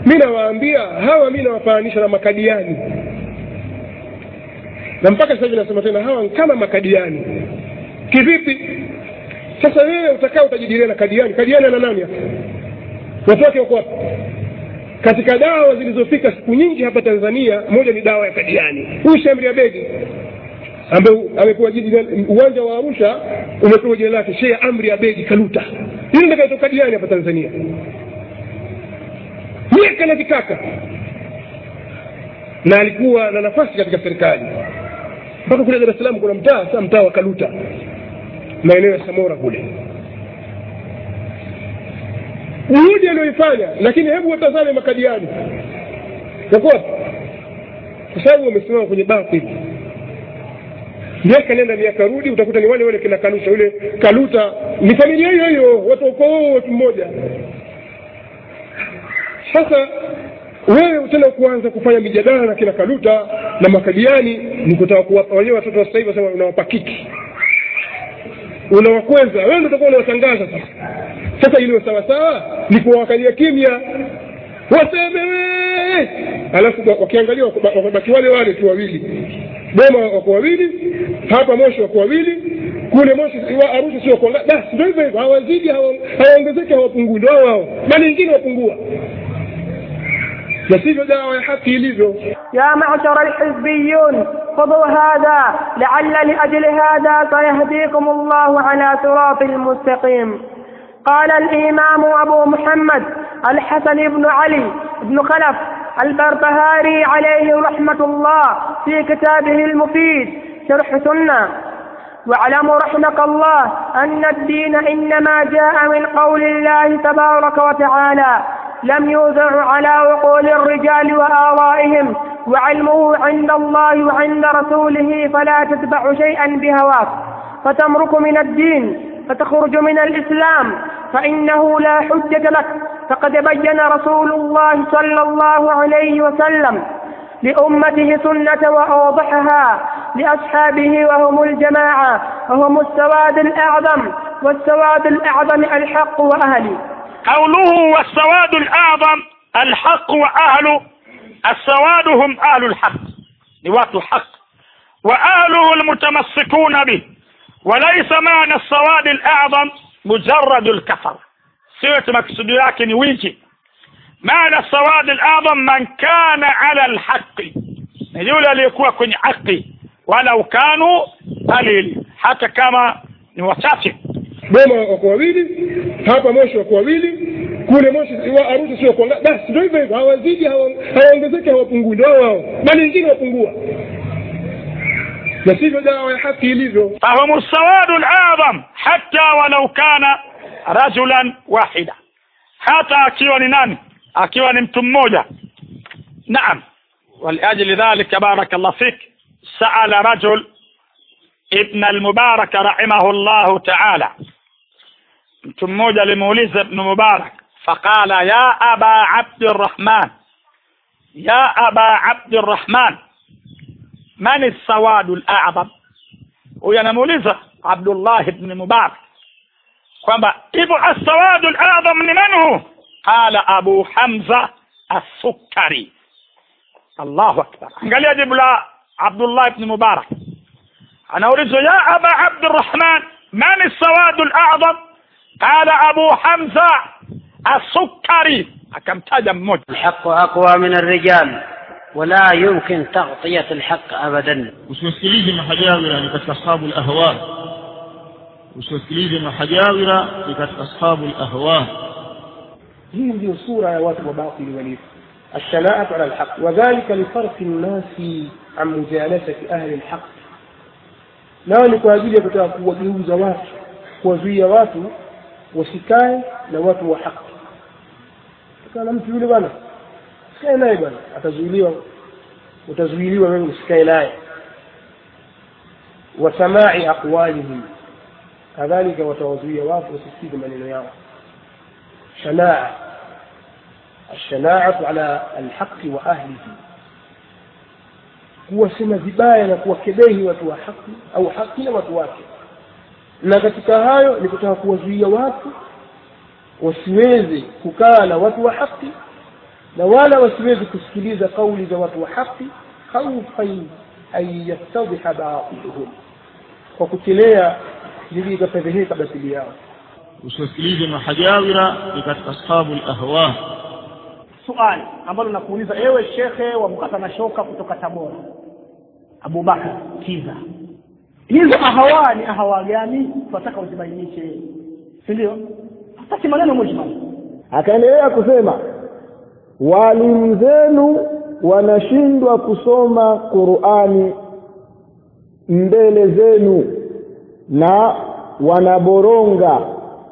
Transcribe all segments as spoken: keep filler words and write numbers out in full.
mimi nawaambia hawa, mimi nawafananisha na makadiani, na mpaka sasa hivi nasema tena hawa kama makadiani. Kivipi? Sasa wewe utakao utajidilia na kadiani? Kadiani ana nani hapa? Watu wake wako wapi? Katika dawa zilizofika siku nyingi hapa Tanzania, moja ni dawa ya kadiani. Huyu Sheikh Amri Abedi ambaye amepewa jina, uwanja wa Arusha umepewa jina lake Sheikh Amri Abedi Kaluta. Yule ndiye kaitoka kadiani hapa Tanzania. Yeye kana kikaka na alikuwa na nafasi katika serikali. Mpaka kule Dar es Salaam kuna mtaa, sasa mtaa wa Kaluta, maeneo ya Samora kule. Juhudi aliyoifanya, lakini hebu watazame makadiani. Kwa kwa sababu wamesimama kwenye batili. Miaka nenda miaka rudi utakuta ni wale wale kina Kaluta. Yule Kaluta ni familia hiyo hiyo, watu wako watu mmoja. Sasa wewe tena kuanza kufanya mijadala na kina Kaluta na makadiani, ni kutaka kuwapa wale watoto wa sasa hivi, wasema unawapa kiki, unawakweza, wewe ndio utakuwa unawatangaza. Sasa sasa ile sawa sawa ni kuwakalia kimya waseme wewe, alafu wakiangalia wakabaki wale wale tu wawili. Boma wako wawili, hapa Moshi wako wawili, kule Moshi wa Arusha sio kwa basi, ndio hivyo, hawazidi hawaongezeki hawapungui, ndio wao bali wengine wapungua. نسيب دعوة حقي لذو. يا معشر الحزبيون خذوا هذا لعل لأجل هذا سيهديكم الله على صراط المستقيم. قال الإمام أبو محمد الحسن بن علي بن خلف البربهاري عليه رحمة الله في كتابه المفيد شرح سنة: واعلموا رحمك الله أن الدين إنما جاء من قول الله تبارك وتعالى لم يوزع على عقول الرجال وآرائهم، وعلمه عند الله وعند رسوله، فلا تتبع شيئا بهواك فتمرك من الدين فتخرج من الإسلام فإنه لا حجة لك. فقد بين رسول الله صلى الله عليه وسلم لأمته سنة وأوضحها لأصحابه وهم الجماعة وهم السواد الأعظم، والسواد الأعظم الحق وأهله. قوله والسواد الأعظم الحق وأهله، السواد هم أهل الحق، نوات الحق، وأهله المتمسكون به، وليس معنى السواد الأعظم مجرد الكفر، سوى مقصود لكن ويجي معنى السواد الأعظم من كان على الحق، يقول ليكون كن حقي ولو كانوا قليل، حتى كما نوصفه. Boma wako wawili, hapa Moshi wako wawili, kule Moshi wa Arusha sio kwa basi, ndio hivyo, hawazidi hawaongezeki hawapungui, ndio wao bali wengine wapungua. نسيب دعوة حقي لذو. فهم السواد الأعظم حتى ولو كان رجلا واحدا، حتى akiwa ni nani, akiwa ni mtu mmoja. نعم، ولأجل ذلك بارك الله فيك سأل رجل ابن المبارك رحمه الله تعالى، mtu mmoja alimuuliza Ibn Mubarak, faqala ya aba Abd الرحمن ya aba Abd الرحمن man as-sawad al-a'zam. Huyo anamuuliza Abdullah ibn Mubarak kwamba ibu as-sawad al-a'zam ni nani? Qala Abu Hamza as-Sukkari. Allahu akbar. Angalia jibu la Abdullah ibn Mubarak, anauliza ya aba Abd الرحمن man as-sawad al-a'zam? Qala Abu Hamza as-Sukkari. akamtaja mmoja. الحق أقوى من الرجال ولا يمكن تغطية الحق أبدا. usisikilize mahajawira ni katika ashabu al-ahwa, usisikilize mahajawira ni katika ashabu al-ahwa. hii ndio sura ya watu wa batili walivyo, الشناعة على الحق، وذلك لفرق الناس عن مجالسة أهل الحق. nao ni kwa ajili ya kutaka kuwageuza watu, kuwazuia watu wasikae na watu wa haki. Kana mtu yule bwana, sikae naye bwana, atazuiliwa, utazuiliwa wewe usikae naye. wa samai aqwalihim, kadhalika watawazuia watu wasisikize maneno yao. shanaa, الشناعة على الحق وأهله، kuwasema vibaya na kuwakebehi watu wa haki au haki na watu wake. Na katika hayo ni kutaka kuwazuia watu wasiweze kukaa na watu wa haki na wala wasiwezi kusikiliza kauli za watu wa haki khawfan ay yastadhiha ba'dhum, kwa kuchelea ili ikafedheheka batili yao. usisikilize mahajawira ni katika ashabu al-ahwa. Swali ambalo nakuuliza ewe shekhe wa mkata na shoka kutoka Tabora, Abu Bakar Kiza, hizo ahawa ni ahawa gani? Tunataka uzibainishe, si ndio? Hata maneno mujmal. Akaendelea kusema walimu zenu wanashindwa kusoma Qur'ani mbele zenu na wanaboronga,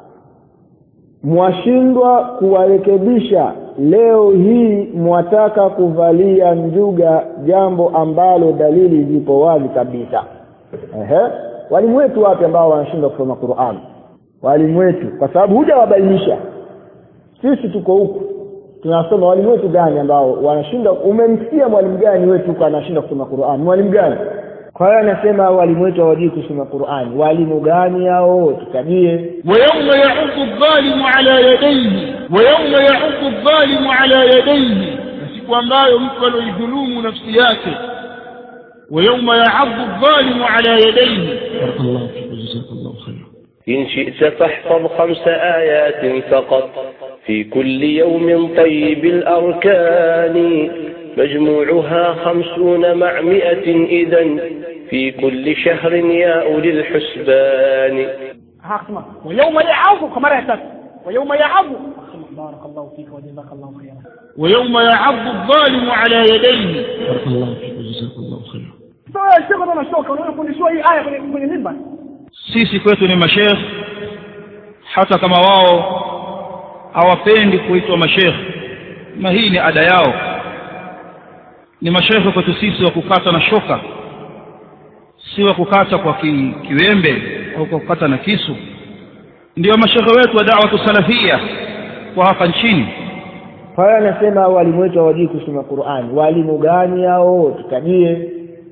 mwashindwa kuwarekebisha. Leo hii mwataka kuvalia njuga, jambo ambalo dalili zipo wazi kabisa. Ehe, walimu wetu wapi ambao wanashindwa kusoma Qur'an? Walimu wetu, kwa sababu hujawabainisha. Sisi tuko huku tunasoma, walimu wetu gani ambao wanashinda? Umemsikia mwalimu gani wetu kwa anashinda kusoma Qur'an? Mwalimu gani? Kwa hiyo anasema walimu wetu hawajui kusoma Qur'an. Walimu gani hao? Tutajie. wa yawma ya'udhu adh-dhalimu ala yadayhi wa yawma ya'udhu adh-dhalimu ala yadayhi, siku ambayo mtu aliyodhulumu nafsi yake. wa yawma ya'udhu adh-dhalimu ala yadayhi. barakallahu fik, jazakallahu khairan. إن شئت فاحفظ خمس آيات فقط في كل يوم طيب الأركان، مجموعها خمسون مع مئة إذن في كل شهر يا أولي الحسبان. هاكما ويوم يعظ كما رأيتك ويوم يعظ. بارك الله فيك وجزاك الله خيرا. ويوم يعض الظالم على يديه. بارك الله فيك وجزاك الله خيرا. سواء الشيخ أنا شوكا ونقول شوية آية من المنبر. sisi kwetu ni masheikh, hata kama wao hawapendi kuitwa masheikh, na hii ni ada yao. Ni masheikh kwetu sisi wa kukata na shoka, si wa kukata kwa ki, kiwembe au kwa kukata na kisu. Ndio masheikh wetu wa da'wa salafia kwa hapa nchini. Kwa hiyo anasema walimu wetu hawajui kusoma Qur'an. Walimu gani hao? Tutajie.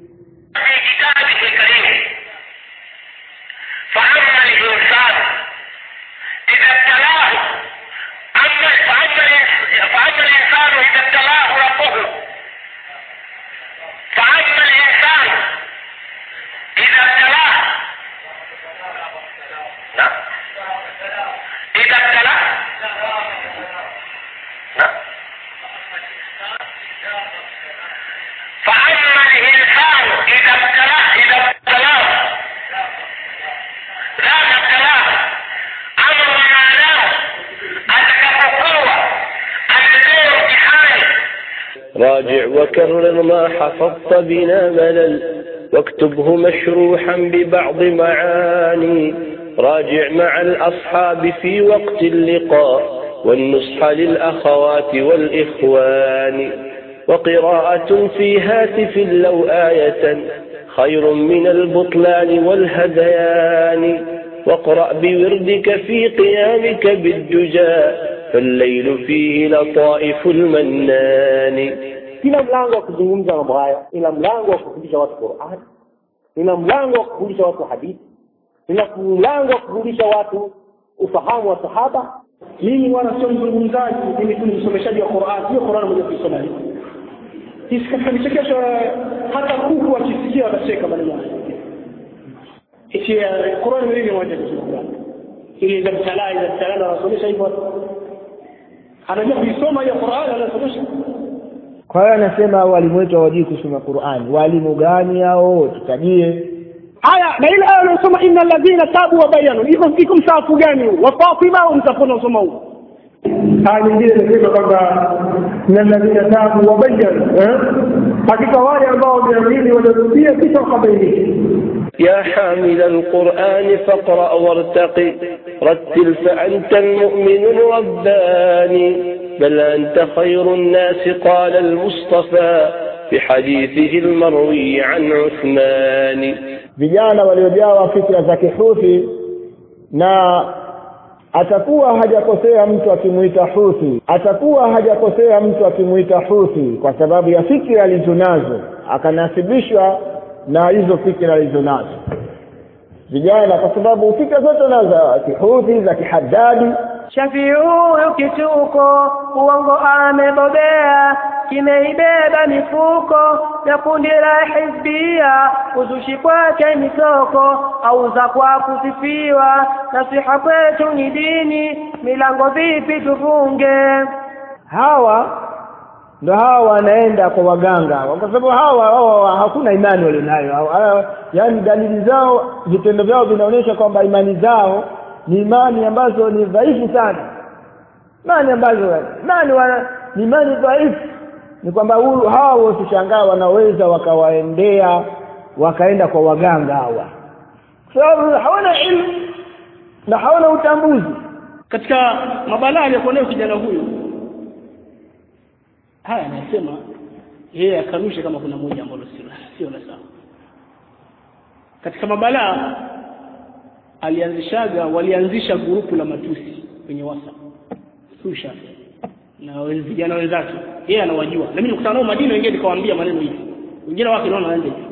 راجع وكرر ما حفظت بلا ملل واكتبه مشروحا ببعض معاني، راجع مع الأصحاب في وقت اللقاء والنصح للأخوات والإخوان، وقراءة في هاتف لو آية خير من البطلان والهذيان، واقرأ بوردك في قيامك بالدجى فالليل فيه لطائف المنان. Kila mlango wa kuzungumza mambo haya, ila mlango wa kufundisha watu Qur'an, ila mlango wa kufundisha watu hadithi, ila mlango wa kufundisha watu ufahamu wa sahaba. Mimi wana sio mzungumzaji, mimi tu msomeshaji wa Qur'an, sio Qur'an moja kusoma hivi. Sisi katika michekesho hata kuku wakisikia watacheka bali yao. Hichi Qur'an ni moja kusoma. Ili za mtalai za mtalai wanasomesha hivyo. Anajua kusoma hiyo Qur'an anasomesha. Kwa hiyo anasema walimu wetu hawajui kusoma Qur'an. Walimu gani hao? Tutajie. Aya na ile aya unasoma innal ladhina tabu wa bayanu, iko iko msafu gani huu? Wa Fatima au mtapona usoma huu? Aya nyingine inasema kwamba innal ladhina tabu wa bayanu, eh? Hakika wale ambao wameamini wanarudia kisha wakabaini. يا حامل القرآن فاقرأ وارتقي رتل فأنت المؤمن الرباني، بل أنت خير الناس قال المصطفى في حديثه المروي عن عثمان. Vijana waliojawa fikra za kihuthi, na atakuwa hajakosea mtu akimuita huthi, atakuwa hajakosea mtu akimuita huthi kwa sababu ya fikra alizonazo, akanasibishwa na hizo fikra alizonazo vijana, kwa sababu fikra zote nazo kihuthi za kihaddadi Shafi huyu kituko uongo amebobea, kimeibeba mifuko ya kundi la hizbia, uzushi kwake ni soko auza kwa kusifiwa, nasiha kwetu ni dini, milango vipi tufunge. Hawa ndo hawa wanaenda kwa waganga kwa sababu hawa, hawa hakuna imani walionayo, yaani dalili zao, vitendo vyao vinaonyesha kwamba imani zao ni imani ambazo ni dhaifu sana, imani ambazo imani wana ni imani dhaifu. Ni kwamba hawa wasishangaa wanaweza wakawaendea wakaenda kwa waganga hawa, sababu hawana ilmu na hawana utambuzi. Katika mabalaa aliyokuwa nayo kijana huyu, haya anasema yeye akanusha kama kuna moja ambalo sio la sawa. Katika mabalaa alianzishaga walianzisha grupu la matusi kwenye WhatsApp susha na vijana wenzake, yeye anawajua, na mimi nikutana nao Madina, wengine nikawaambia maneno hivi, wengine wake naona waende hivi.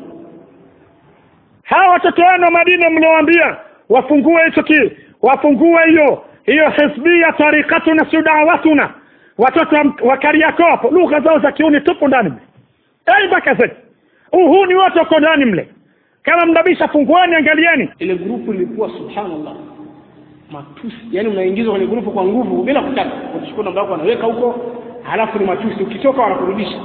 Hawa watoto wao Madina mnawaambia wafungue hicho ki wafungue hiyo hiyo hizbia tarikatuna sudawatuna, watoto wa Kariakoo lugha zao za kiuni tupo ndani. Eh baka sasa uhuni watu wako ndani mle, kama mnabisha funguani angalieni. Ile grupu ilikuwa subhanallah matusi, yani unaingizwa kwenye grupu kwa nguvu bila kutaka, unachukua namba yako anaweka huko, halafu ni matusi, ukitoka wanakurudisha,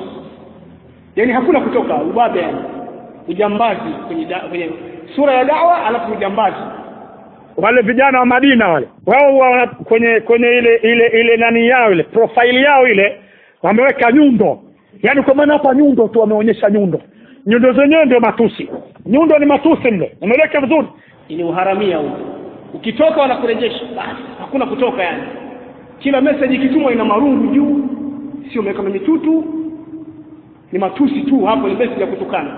yani hakuna kutoka, ubabe, yani ujambazi kwenye da, kwenye sura ya dawa, halafu ujambazi. Wale vijana wa Madina wale wao kwenye kwenye ile ile ile nani yao ile profile yao ile wameweka nyundo, yani kwa maana hapa nyundo tu wameonyesha nyundo, nyundo zenyewe ndio matusi, nyundo ni matusi mle, umeeleka vizuri, ni uharamia huo. Ukitoka wanakurejesha, basi hakuna kutoka, yani kila message ikitumwa ina marungu juu, sio umeweka mitutu, ni matusi tu, hapo ni message ya kutukana.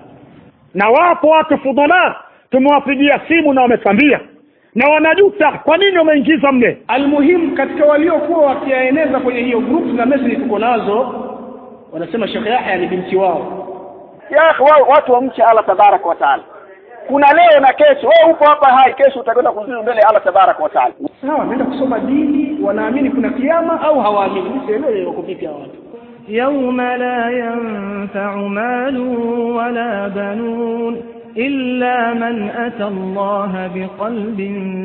Na wapo watu fudhala tumewapigia simu na wametambia na wanajuta kwa nini wameingiza mle. Almuhimu katika waliokuwa wakieneza kwenye hiyo group na message tuko nazo, wanasema Sheikh Yahya ni binti wao. Ya wao watu wamcha Allah tabarak wa taala. Kuna leo na kesho, wewe upo hapa hai, kesho utakwenda kuzuru mbele Allah tabarak wa taala. Sawa, wanaenda kusoma dini, wanaamini kuna kiyama au hawaamini? Msielewe wako vipi hao watu. يوم لا ينفع مال ولا بنون إلا من أتى الله بقلب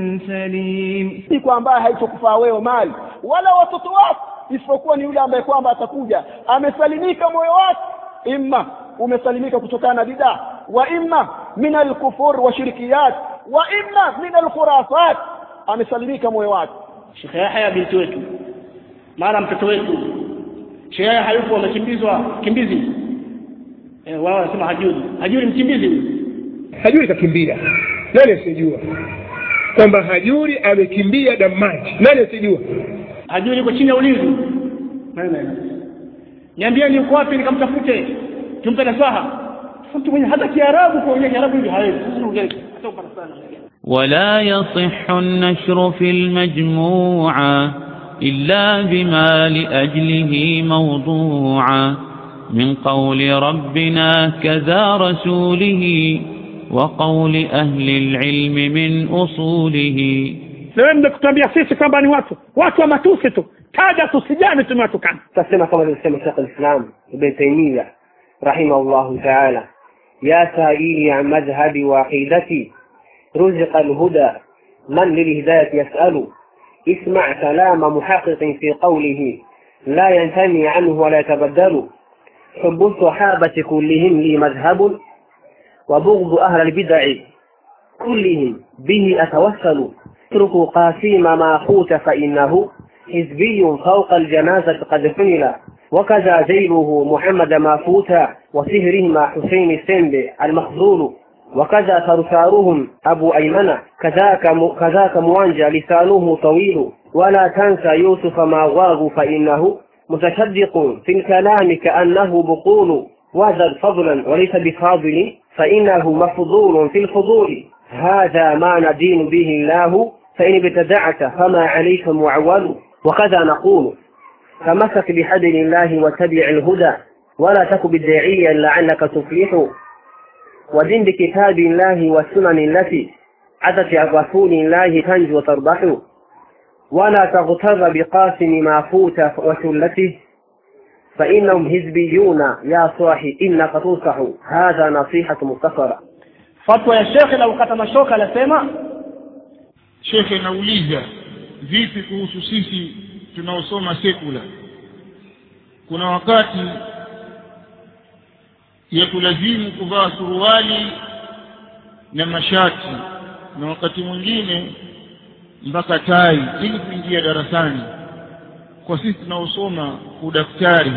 سليم. Si kwamba haitokufaa wewe mali wala watoto wako, isipokuwa ni yule ambaye kwamba atakuja amesalimika moyo wake, imma umesalimika kutokana na bid'a, wa imma min al-kufur wa shirkiyat, wa imma min al-khurafat, amesalimika moyo wake. Sheikh Yahya binti wetu, mara mtoto wetu Sheikh hayupo, amekimbizwa kimbizi. Eh, wao wanasema hajuri. Hajuri mkimbizi. Hajuri kakimbia. Nani asijua kwamba Hajuri amekimbia Damaji? Nani asijua? Hajuri yuko chini ya ulinzi. Nani nani? Niambieni uko wapi nikamtafute. Tumpe nasaha. Mtu mwenye hata Kiarabu kwa yeye Kiarabu hivi hawezi. Hata upata sana. ولا يصح النشر في المجموعة إلا بما لأجله موضوعا من قول ربنا كذا رسوله وقول أهل العلم من أصوله. لأن كتابيا sisi kwamba ni watu watu wa matusi tu, kaja tusijane tumewatukana. Tasema kama alisema Sheikh al-Islam Ibn Taymiyyah rahimahullah ta'ala, ya sa'ili an madhhabi wa aqidati رزق الهدى من للهداية يسأل. اسمع كلام محقق في قوله لا ينتمي عنه ولا يتبدل. حب الصحابة كلهم لي مذهب وبغض أهل البدع كلهم به أتوسل. اتركوا قاسيم ما فوت فإنه حزبي فوق الجنازة قد حمل. وكذا زيله محمد ما فوت وسهرهما حسين السند المخذول. وكذا ثرثارهم أبو أيمن كذاك كذاك موانجا لسانه طويل. ولا تنسى يوسف ما غاغ فإنه متشدق في الكلام كأنه بقول. وزد فضلا وليس بفاضل فإنه مفضول في الفضول. هذا ما ندين به الله فإن ابتدعت فما عليك معول. وكذا نقول تمسك بحبل الله واتبع الهدى ولا تك بالداعيا لعلك تفلح. ودين بكتاب الله والسنن التي عدت عن رسول الله تنجو وتربح. ولا تغتر بقاسم ما فوت وثلته فإنهم حزبيون يا صاحي إنك تنصح. هذا نصيحة مختصرة. fatwa ya shekhe la ukata mashoka lasema, shekhe nauliza vipi kuhusu sisi tunaosoma sekula? Kuna wakati ya kulazimu kuvaa suruali na mashati, na wakati mwingine mpaka tai ili kuingia darasani. Kwa sisi tunaosoma udaktari,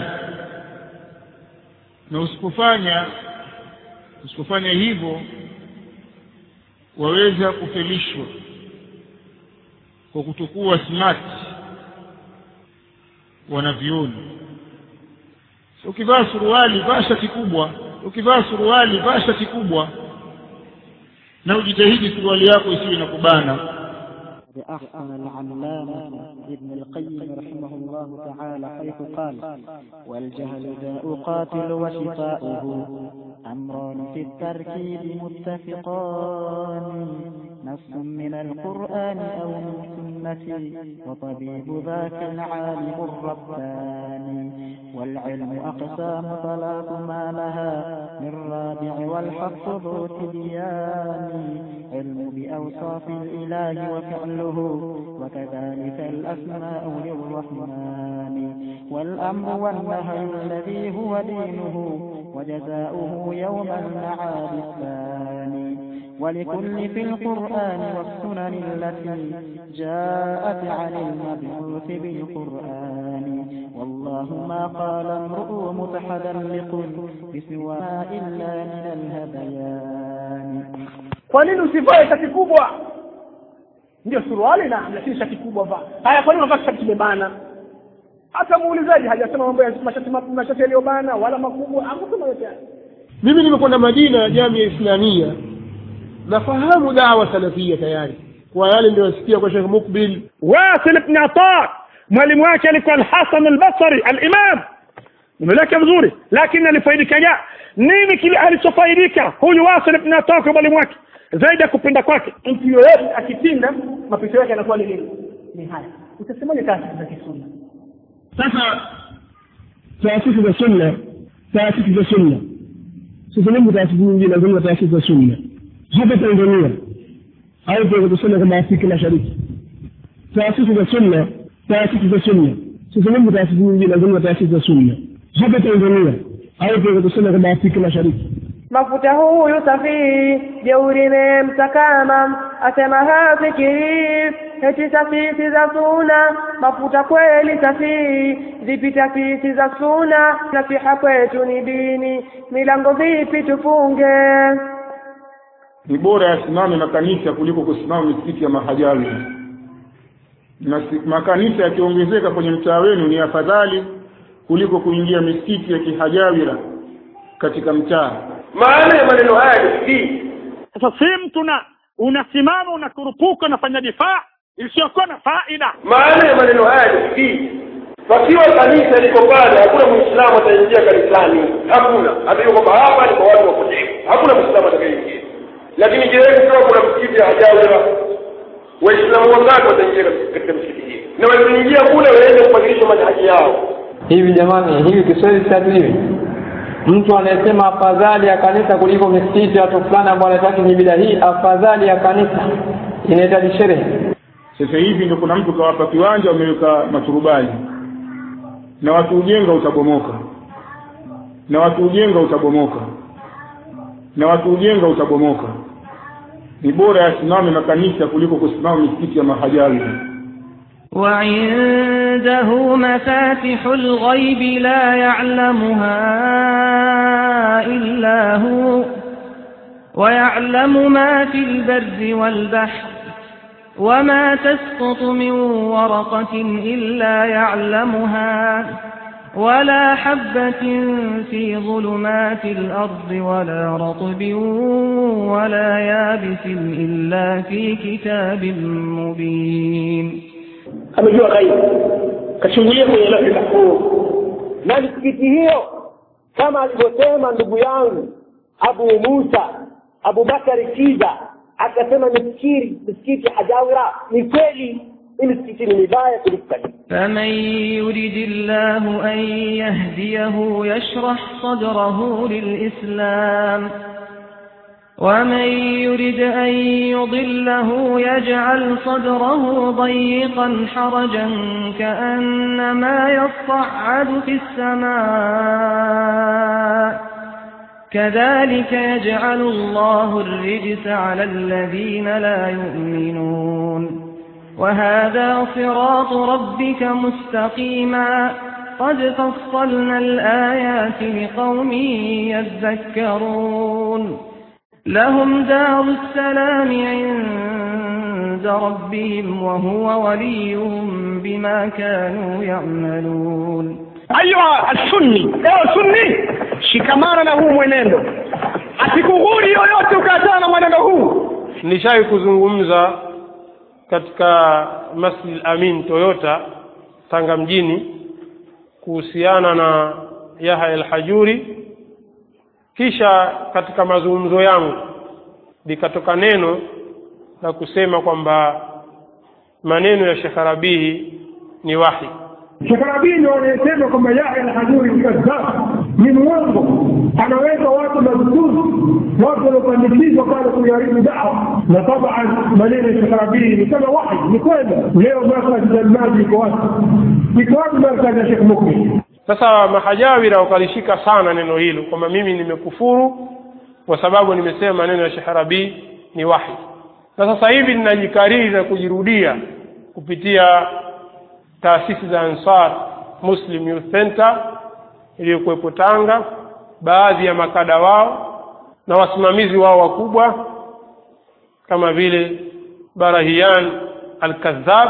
na usipofanya usipofanya hivyo waweza kufelishwa kwa kutokuwa smart wanavioni. Ukivaa suruali vaa shati kubwa, ukivaa suruali vaa shati kubwa, na ujitahidi suruali yako isiwe inakubana. بأحسن العلامة ابن القيم رحمه الله تعالى حيث قال: والجهل داء قاتل وشفاؤه أمران في التركيب متفقان، نص من القرآن أو من سنة، وطبيب ذاك العالم الرباني. والعلم أقسام ثلاث ما لها من رابع والحق ذو تبيان، علم بأوصاف الإله وفعله وكذلك الأسماء للرحمن، والأمر والنهي الذي هو دينه وجزاؤه يوم المعاد الثاني. ولكل في القرآن والسنن التي جاءت عن المبعوث بالقرآن، والله ما قال امرؤ متحدلق بسوى إلا من الهذيان. kwa nini usivae shati kubwa? Ndio suruali na lakini shati kubwa vaa. Haya, kwa nini unavaa shati kimebana? Hata muulizaji hajasema mambo ya mashati mashati yaliyobana wala makubwa, hakusema yote. Mimi nimekwenda Madina Jamia Islamia, nafahamu dawa salafia tayari. Kwa yale ndio nasikia kwa Sheikh Mukbil Wasil ibn Ata, mwalimu wake alikuwa al-Hasan al-Basri al-Imam. Nimeleka vizuri, lakini alifaidika ja nini kile alichofaidika huyu Wasil ibn Ata kwa mwalimu wake zaidi kupenda kwake? Mtu yoyote akipinda mapito yake yanakuwa ni nini? Ni haya. Utasemaje taasisi za kisunna? Sasa taasisi za sunna, taasisi za sunna sisi ni taasisi nyingine ndio taasisi za sunna hapa Tanzania au kwa kusema kama Afrika Mashariki. Taasisi za sunna, taasisi za sunna sisi ni taasisi nyingine ndio taasisi za sunna hapa Tanzania au kwa kusema kama Afrika Mashariki. mafuta huyu safi jeuri memtakama asema hafikiri eti taasisi za sunna mafuta kweli safi zipi taasisi za sunna nasiha kwetu ni dini milango vipi tufunge? Ni bora yasimame makanisa kuliko kusimama misikiti ya mahajawi. Na makanisa yakiongezeka kwenye mtaa wenu ni afadhali kuliko kuingia misikiti ya kihajawira katika mtaa. Maana ya maneno haya ni sasa si mtu na unasimama unakurupuka unafanya difaa isiyokuwa na faida. Maana ya maneno haya ni wakiwa kanisa liko pale hakuna Muislamu ataingia kanisani, hakuna. Hata yuko hapa ni kwa watu wa kutii, hakuna Muislamu atakayeingia. Lakini je, kama kuna msikiti hajawira Waislamu wangapi wataingia katika msikiti hii? Na wanaingia kule waende kubadilisha madhahabi yao. Hivi jamani, hivi Kiswahili cha hivi. Mtu anayesema afadhali ya kanisa kuliko msikiti watu fulani ambao wanataka ni bid'a hii, afadhali ya kanisa inahitaji sherehe. Sasa hivi ndio kuna mtu kawapa kiwanja wameweka maturubali. Na watu ujenga utabomoka. Na watu ujenga utabomoka. Na watu ujenga utabomoka. Ni bora yasimame makanisa kuliko kusimama misikiti ya mahajawi. وعنده مفاتح الغيب لا يعلمها إلا هو ويعلم ما في البر والبحر وما تسقط من ورقة إلا يعلمها ولا حبة في ظلمات الأرض ولا رطب ولا يابس إلا في كتاب مبين. amejua ghaibu kachungulia kwenye lafi mahfuz. Na misikiti hiyo kama alivyosema ndugu yangu Abu Musa Abu Bakari Kiza akasema misikiti misikiti hajawira ni kweli ili msikitini ni baya kuliko kanisa. فمن يريد الله أن يهديه يشرح صدره للإسلام ومن يريد أن يضله يجعل صدره ضيقا حرجا كأنما يصعد في السماء كذلك يجعل الله الرجس على الذين لا يؤمنون وهذا صراط ربك مستقيما قد فصلنا الآيات لقوم يذكرون لهم دار السلام عند ربهم وهو وليهم بما كانوا يعملون. أيها السني أيها السني shikamana na huu mwenendo, asikughuri yoyote ukataa na mwenendo huu. Nishawahi kuzungumza katika Masjid Amin Toyota Tanga mjini kuhusiana na Yahya al-Hajuri, kisha katika mazungumzo yangu likatoka neno na kusema kwamba maneno ya Sheikh Rabii ni wahi. Sheikh Rabii ndio anasema kwamba Yahya al-Hajuri ni kadhab, ni mwongo, anaweka watu mazuri, watu waliopandikizwa pale kujaribu dawa. Na tabaan maneno ya Sheikh Rabii ni kama wahi, ni kweli. Leo markazi ya maji iko wapi? Iko wapi markazi ya Sheikh Mukmin? Sasa mahajawira wakalishika sana neno hilo kwamba mimi nimekufuru kwa sababu nimesema maneno ya Sheikh Rabii ni wahi. Na sasa hivi ninajikariri na kujirudia kupitia taasisi za Ansar Muslim Youth Center iliyokuwepo Tanga, baadhi ya makada wao na wasimamizi wao wakubwa kama vile Barahian al-Kadhab,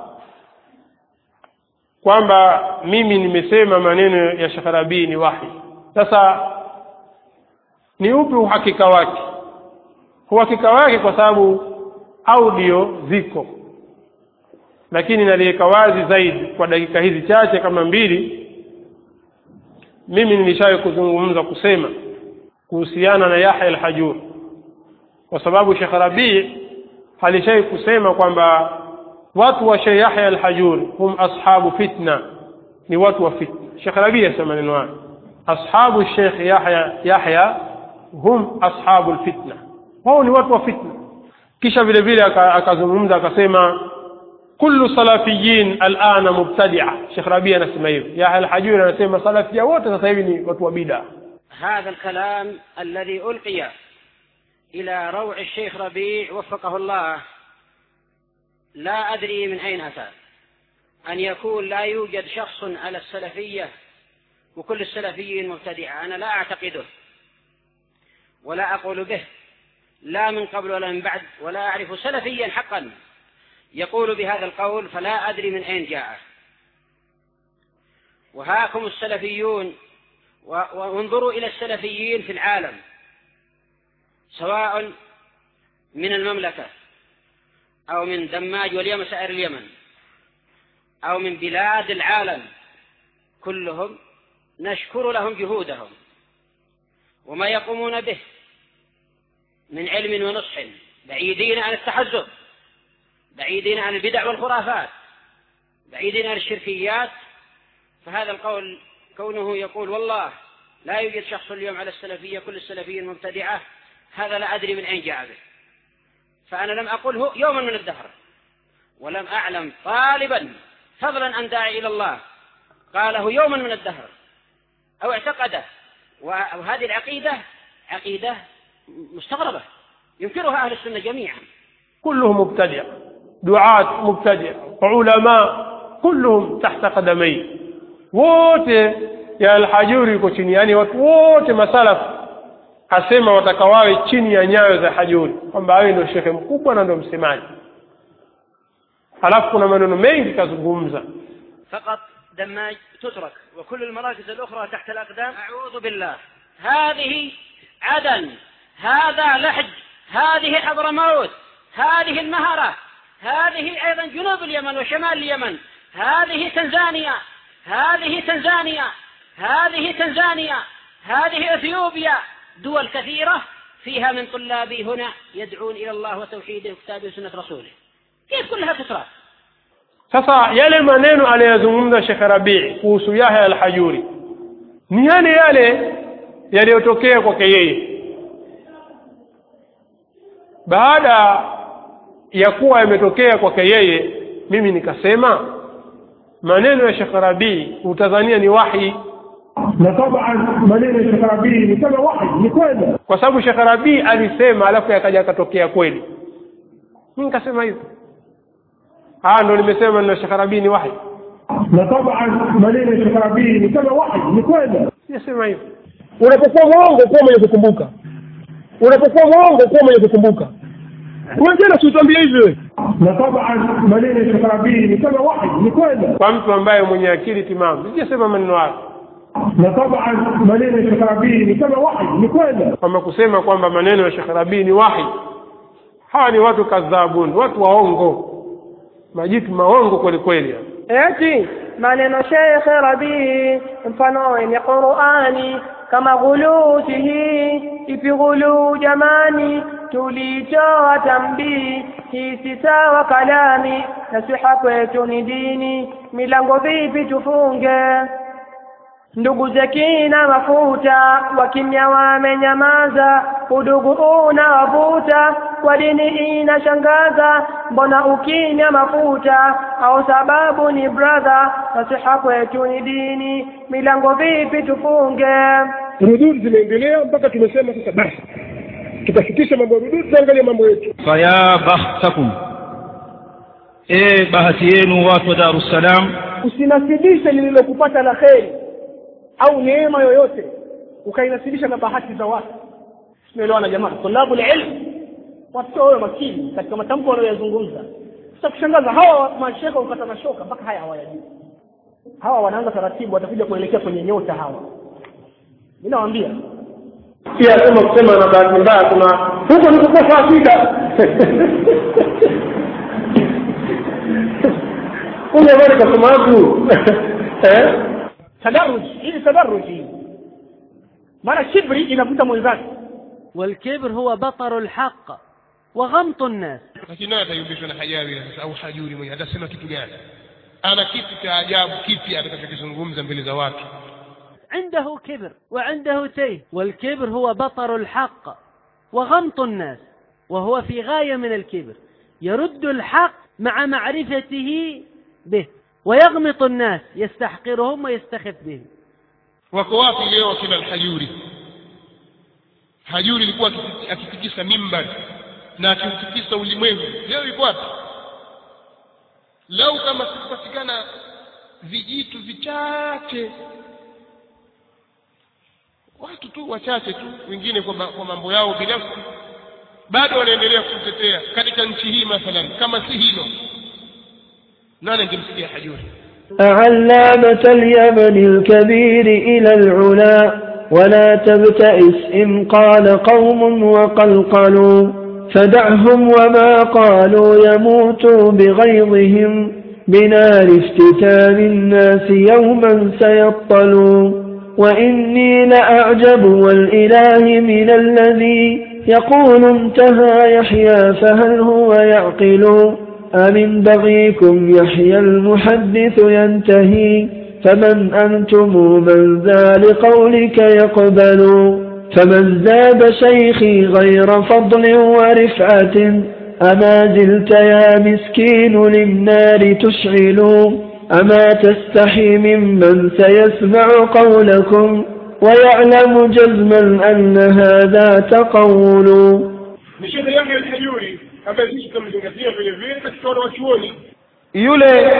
kwamba mimi nimesema maneno ya Sheikh Rabii ni wahi. Sasa ni upi uhakika wake? Uhakika wake kwa sababu audio ziko, lakini naliweka wazi zaidi kwa dakika hizi chache kama mbili. Mimi nilishawahi kuzungumza kusema kuhusiana na Yahya al-Hajuri, kwa sababu Sheikh Rabii alishawahi kusema kwamba watu wa Sheikh Yahya al-Hajuri hum ashabu fitna, ni watu wa fitna. Sheikh Rabii asema neno hili, ashabu Sheikh Yahya Yahya hum ashabu al-fitna, wao ni watu wa fitna. Kisha vile vile akazungumza akasema kullu salafiyin al'ana mubtadi'a. Sheikh Rabii anasema hivyo. Yahya al-Hajuri anasema salafia wote sasa hivi ni watu wa bid'a. هذا الكلام الذي ألقي إلى روع الشيخ ربيع وفقه الله لا أدري من أين أتى، أن يكون لا يوجد شخص على السلفية وكل السلفيين مبتدعة، أنا لا أعتقده ولا أقول به لا من قبل ولا من بعد، ولا أعرف سلفيا حقا يقول بهذا القول، فلا أدري من أين جاء. وهاكم السلفيون، وانظروا إلى السلفيين في العالم سواء من المملكة أو من دماج واليمن سائر اليمن أو من بلاد العالم، كلهم نشكر لهم جهودهم وما يقومون به من علم ونصح، بعيدين عن التحزب، بعيدين عن البدع والخرافات، بعيدين عن الشركيات. فهذا القول كونه يقول والله لا يوجد شخص اليوم على السلفية كل السلفيين مبتدعة، هذا لا أدري من أين جاء به. فأنا لم أقله يوما من الدهر، ولم أعلم طالبا فضلا عن داعي إلى الله قاله يوما من الدهر أو اعتقده. وهذه العقيدة عقيدة مستغربة ينكرها أهل السنة جميعا. كلهم مبتدع، دعاة مبتدع، علماء كلهم تحت قدمي. wote ya al-Hajuri yuko chini, yani watu wote masalaf asema watakawawe chini ya nyayo za Hajuri, kwamba yeye ndio shekhe mkubwa na ndio msemaji. Halafu kuna maneno mengi kazungumza. فقط دماج تترك وكل المراكز الأخرى تحت الأقدام، أعوذ بالله. هذه عدن، هذا لحج، هذه حضرموت، هذه المهرة، هذه أيضا جنوب اليمن وشمال اليمن، هذه تنزانيا، هذه تنزانيا، هذه تنزانيا، هذه إثيوبيا، دول كثيرة فيها من طلابي هنا يدعون إلى الله وتوحيده وكتابه وسنة رسوله. كيف كلها تترك؟ sasa yale maneno aliyozungumza Sheikh Rabi' kuhusu Yahya al-Hajuri ni yale yale yaliyotokea kwake yeye baada ya kuwa yametokea kwake yeye. Mimi nikasema maneno ya Sheikh Rabi' utadhania ni wahi, na taban maneno ya Sheikh Rabi' ni kama wahi, ni kweli, kwa sababu Sheikh Rabi' alisema alafu yakaja akatokea kweli. Mimi nikasema hivyo, ah ndio nimesema maneno ya Sheikh Rabi' ni wahi, na taban maneno ya Sheikh Rabi' ni kama wahi, ni kweli. Sisema hivyo. Unapokuwa mwongo kwa mwenye kukumbuka, unapokuwa mwongo kwa mwenye kukumbuka, unajua tutambie hivyo. Na taban maneno ya Sheikh Rabi' ni kama wahi, ni kweli, kwa mtu ambaye mwenye akili timamu. Sijasema maneno hayo. Na taban maneno ya Sheikh Rabi' ni kama wahi, ni kweli. Kama kusema kwamba maneno ya Sheikh Rabi' ni wahi, hawa ni watu kadhabun, watu waongo, majitu maongo kweli kweli. eti maneno Sheikh Rabi' mfano ni Qur'ani kama ghulusihi ipi ghulu jamani tulitoa tambii hii si sawa kalami nasiha kwetu ni dini milango vipi tufunge ndugu zekina mafuta wakimya wamenyamaza udugu unawavuta kwa dini inashangaza mbona ukimya mafuta au sababu ni brother nasiha kwetu ni dini milango vipi tufunge. Rudud zinaendelea mpaka tumesema sasa basi tukafikisha mambo rudud, tuangalie mambo yetu. Faya bahtakum, e bahati yenu watu wa Dar es Salaam. Usinasibishe lililokupata la kheri au neema yoyote ukainasibisha na bahati za watu. Tumeelewana jamani? Tulabu ilmu watu wao makini katika matamko wanayozungumza. Sasa kushangaza hawa mashekha ukata mashoka mpaka haya hawayajui. Hawa wanaanza taratibu, watakuja kuelekea kwenye nyota hawa. Mimi nawaambia pia kama kusema na bahati mbaya kuna huko ni kukosa akida. Kuna wale kama watu eh tadarruj, hii tadarruj maana kibri inavuta mwenzake. والكبر هو بطر الحق وغمط الناس. lakini atayumbishwa na Hajari au Hajuri mwenye atasema kitu gani? Ana kitu cha ajabu kipi atakachokizungumza mbele za watu? عنده كبر وعنده تيه والكبر هو بطر الحق وغمط الناس وهو في غاية من الكبر يرد الحق مع معرفته به ويغمط الناس يستحقرهم ويستخف بهم. وكوافي leo kina al-Hajuri. Hajuri alikuwa akitikisa mimbar na akitikisa ulimwengu. Leo yuko wapi? Leo kama sipatikana vijitu vichache, watu tu wachache tu wengine kwa kwa mambo yao binafsi bado wanaendelea kutetea katika nchi hii mathalan, kama si hilo nani angemsikia Hajuri? علامة اليمن الكبير إلى العلا ولا تبتئس إن قال قوم وقلقلوا فدعهم وما قالوا يموتوا بغيظهم بنار افتتان الناس يوما سيطلوا وإني لأعجب والإله من الذي يقول انتهى يحيى فهل هو يعقل أمن بغيكم يحيى المحدث ينتهي فمن أنتم من ذا لقولك يقبل فمن زاد شيخي غير فضل ورفعة أما زلت يا مسكين للنار تشعل أما تستحي ممن سيسمع قولكم ويعلم جزما أن هذا تقول. Sheikh Yahya al-Hajuri ambaye sisi tumzingatia vile vile katika wanachuoni yule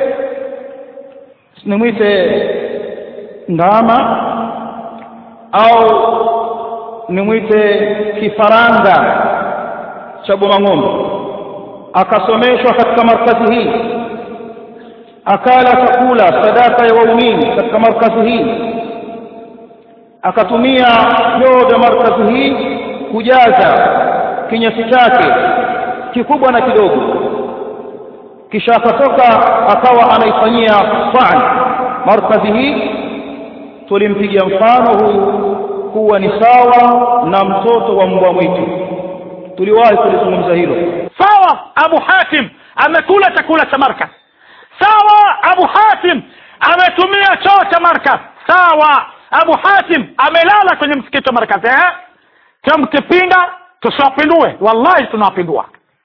nimwite ndama au nimwite kifaranga cha boma ng'ombe, akasomeshwa katika markazi hii, akala chakula sadaka ya waumini katika markazi hii, akatumia vyoo vya markazi hii kujaza kinyesi chake kikubwa na kidogo, kisha akatoka akawa anaifanyia fa'al markazi hii. Tulimpigia mfano huu kuwa ni sawa na mtoto wa mbwa mwitu. Tuliwahi kulizungumza hilo. Sawa, Abu Hatim amekula chakula cha markazi, sawa Abu Hatim ametumia choo cha markaz, sawa Abu Hatim amelala kwenye msikiti wa markaz, eh kama mkipinga tusawapindue, wallahi tunawapindua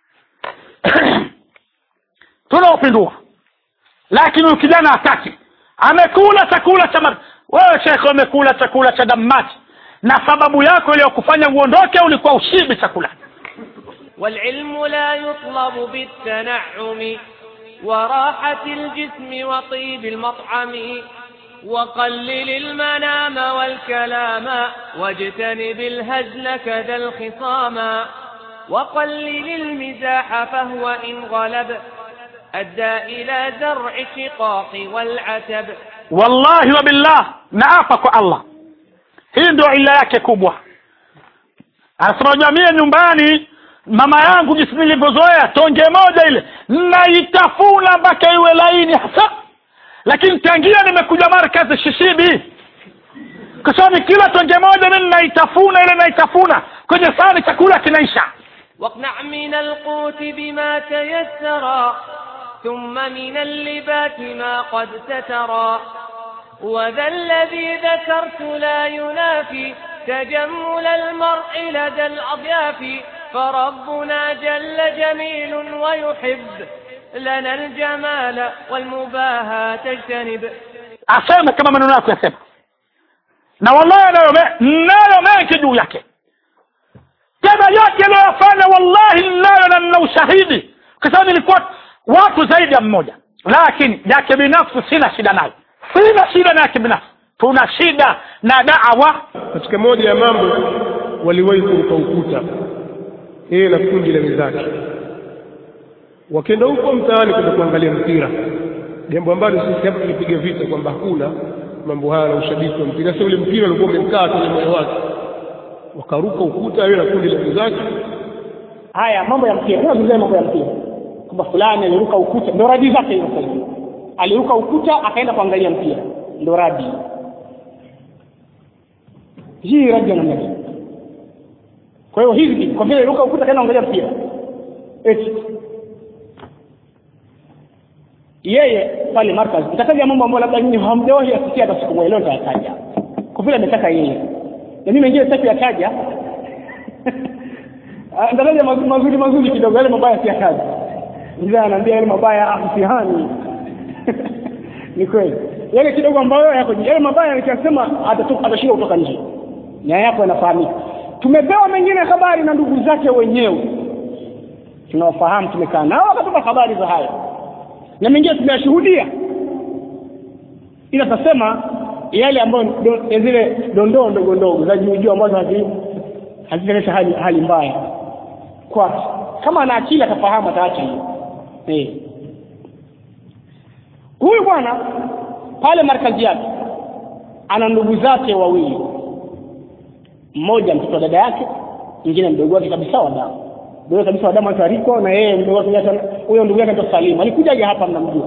tunawapindua. Lakini ukijana hataki, amekula chakula cha mar... wewe shekhe umekula chakula cha damati na sababu yako ile kufanya uondoke ulikuwa ushibi chakula. والعلم لا يطلب بالتنعم وراحة الجسم وطيب المطعم وقلل المنام والكلام واجتنب الهزل كذا الخصام وقلل المزاح فهو إن غلب أدى إلى زرع الشقاق والعتب. والله وبالله نعافك الله, hii ndio ila yake kubwa. Anasema jamii nyumbani, mama yangu jinsi nilivyozoea tonge moja ile naitafuna mpaka iwe laini hasa, lakini tangia nimekuja markazi shishibi, kwa sababu kila tonge moja mimi naitafuna ile naitafuna kwenye sahani chakula kinaisha. واقنع من القوت بما تيسر ثم من اللباس ما قد سترى وذا الذي ذكرت لا ينافي تجمل المرء لدى الأضياف فربنا جل جميل ويحب لنا الجمال والمباهاة تجتنب. asema kama maneno yako yasema, na wallahi nayo nayo mengi juu yake, tena yote aliyofanya wallahi nayo na nina ushahidi, kwa sababu nilikuwa watu zaidi ya mmoja, lakini yake binafsi sina shida nayo, sina shida na yake binafsi, tuna shida na da'wa. Katika moja ya mambo waliwahi kuruka ukuta yeye na kundi la wenzake, wakenda huko mtaani kwenda kuangalia mpira, jambo ambalo sisi hapa tulipiga vita kwamba hakuna mambo haya na ushabiki wa mpira. Sasa ule mpira ulikuwa umekaa kwenye moyo wake, wakaruka ukuta yeye na kundi la wenzake. Haya mambo ya mpira, tunazungumzia mambo ya mpira kwamba fulani aliruka ukuta, ndio radi zake hizo. Sasa aliruka ukuta akaenda kuangalia mpira, ndio radi hii, radi namna gani? Kwa hiyo hivi kwa vile aliruka ukuta akaenda kuangalia mpira, eti yeye pale markaz nitataja mambo ambayo labda nyinyi hamjawahi kusikia hata siku moja, leo nitataja kwa vile ametaka yeye, na mimi wengine sitaki ataja nitataja mazuri mazuri kidogo, yale mabaya si ataja. Ndio anaambia yale mabaya mtihani ni kweli yale kidogo ambayo yako yale mabaya nikisema atatoka atashinda kutoka nje, na yapo yanafahamika. Tumepewa mengine habari na ndugu zake wenyewe tunawafahamu, tumekaa nao wakatupa habari za haya, na mengine tunashuhudia, ila tasema yale ambayo do, zile dondoo ndogo ndogo za juu juu ambazo hazileta hali hali mbaya kwa kama ana akili atafahamu, ataacha hiyo. Eh, huyu bwana pale markazi yake ana ndugu zake wawili, mmoja mtoto dada yake, mwingine mdogo wake kabisa wa damu, ndio kabisa wa damu anaitwa Riko, na yeye mdogo wake huyo ndugu yake anaitwa Salim. Alikujaje hapa mnamjua?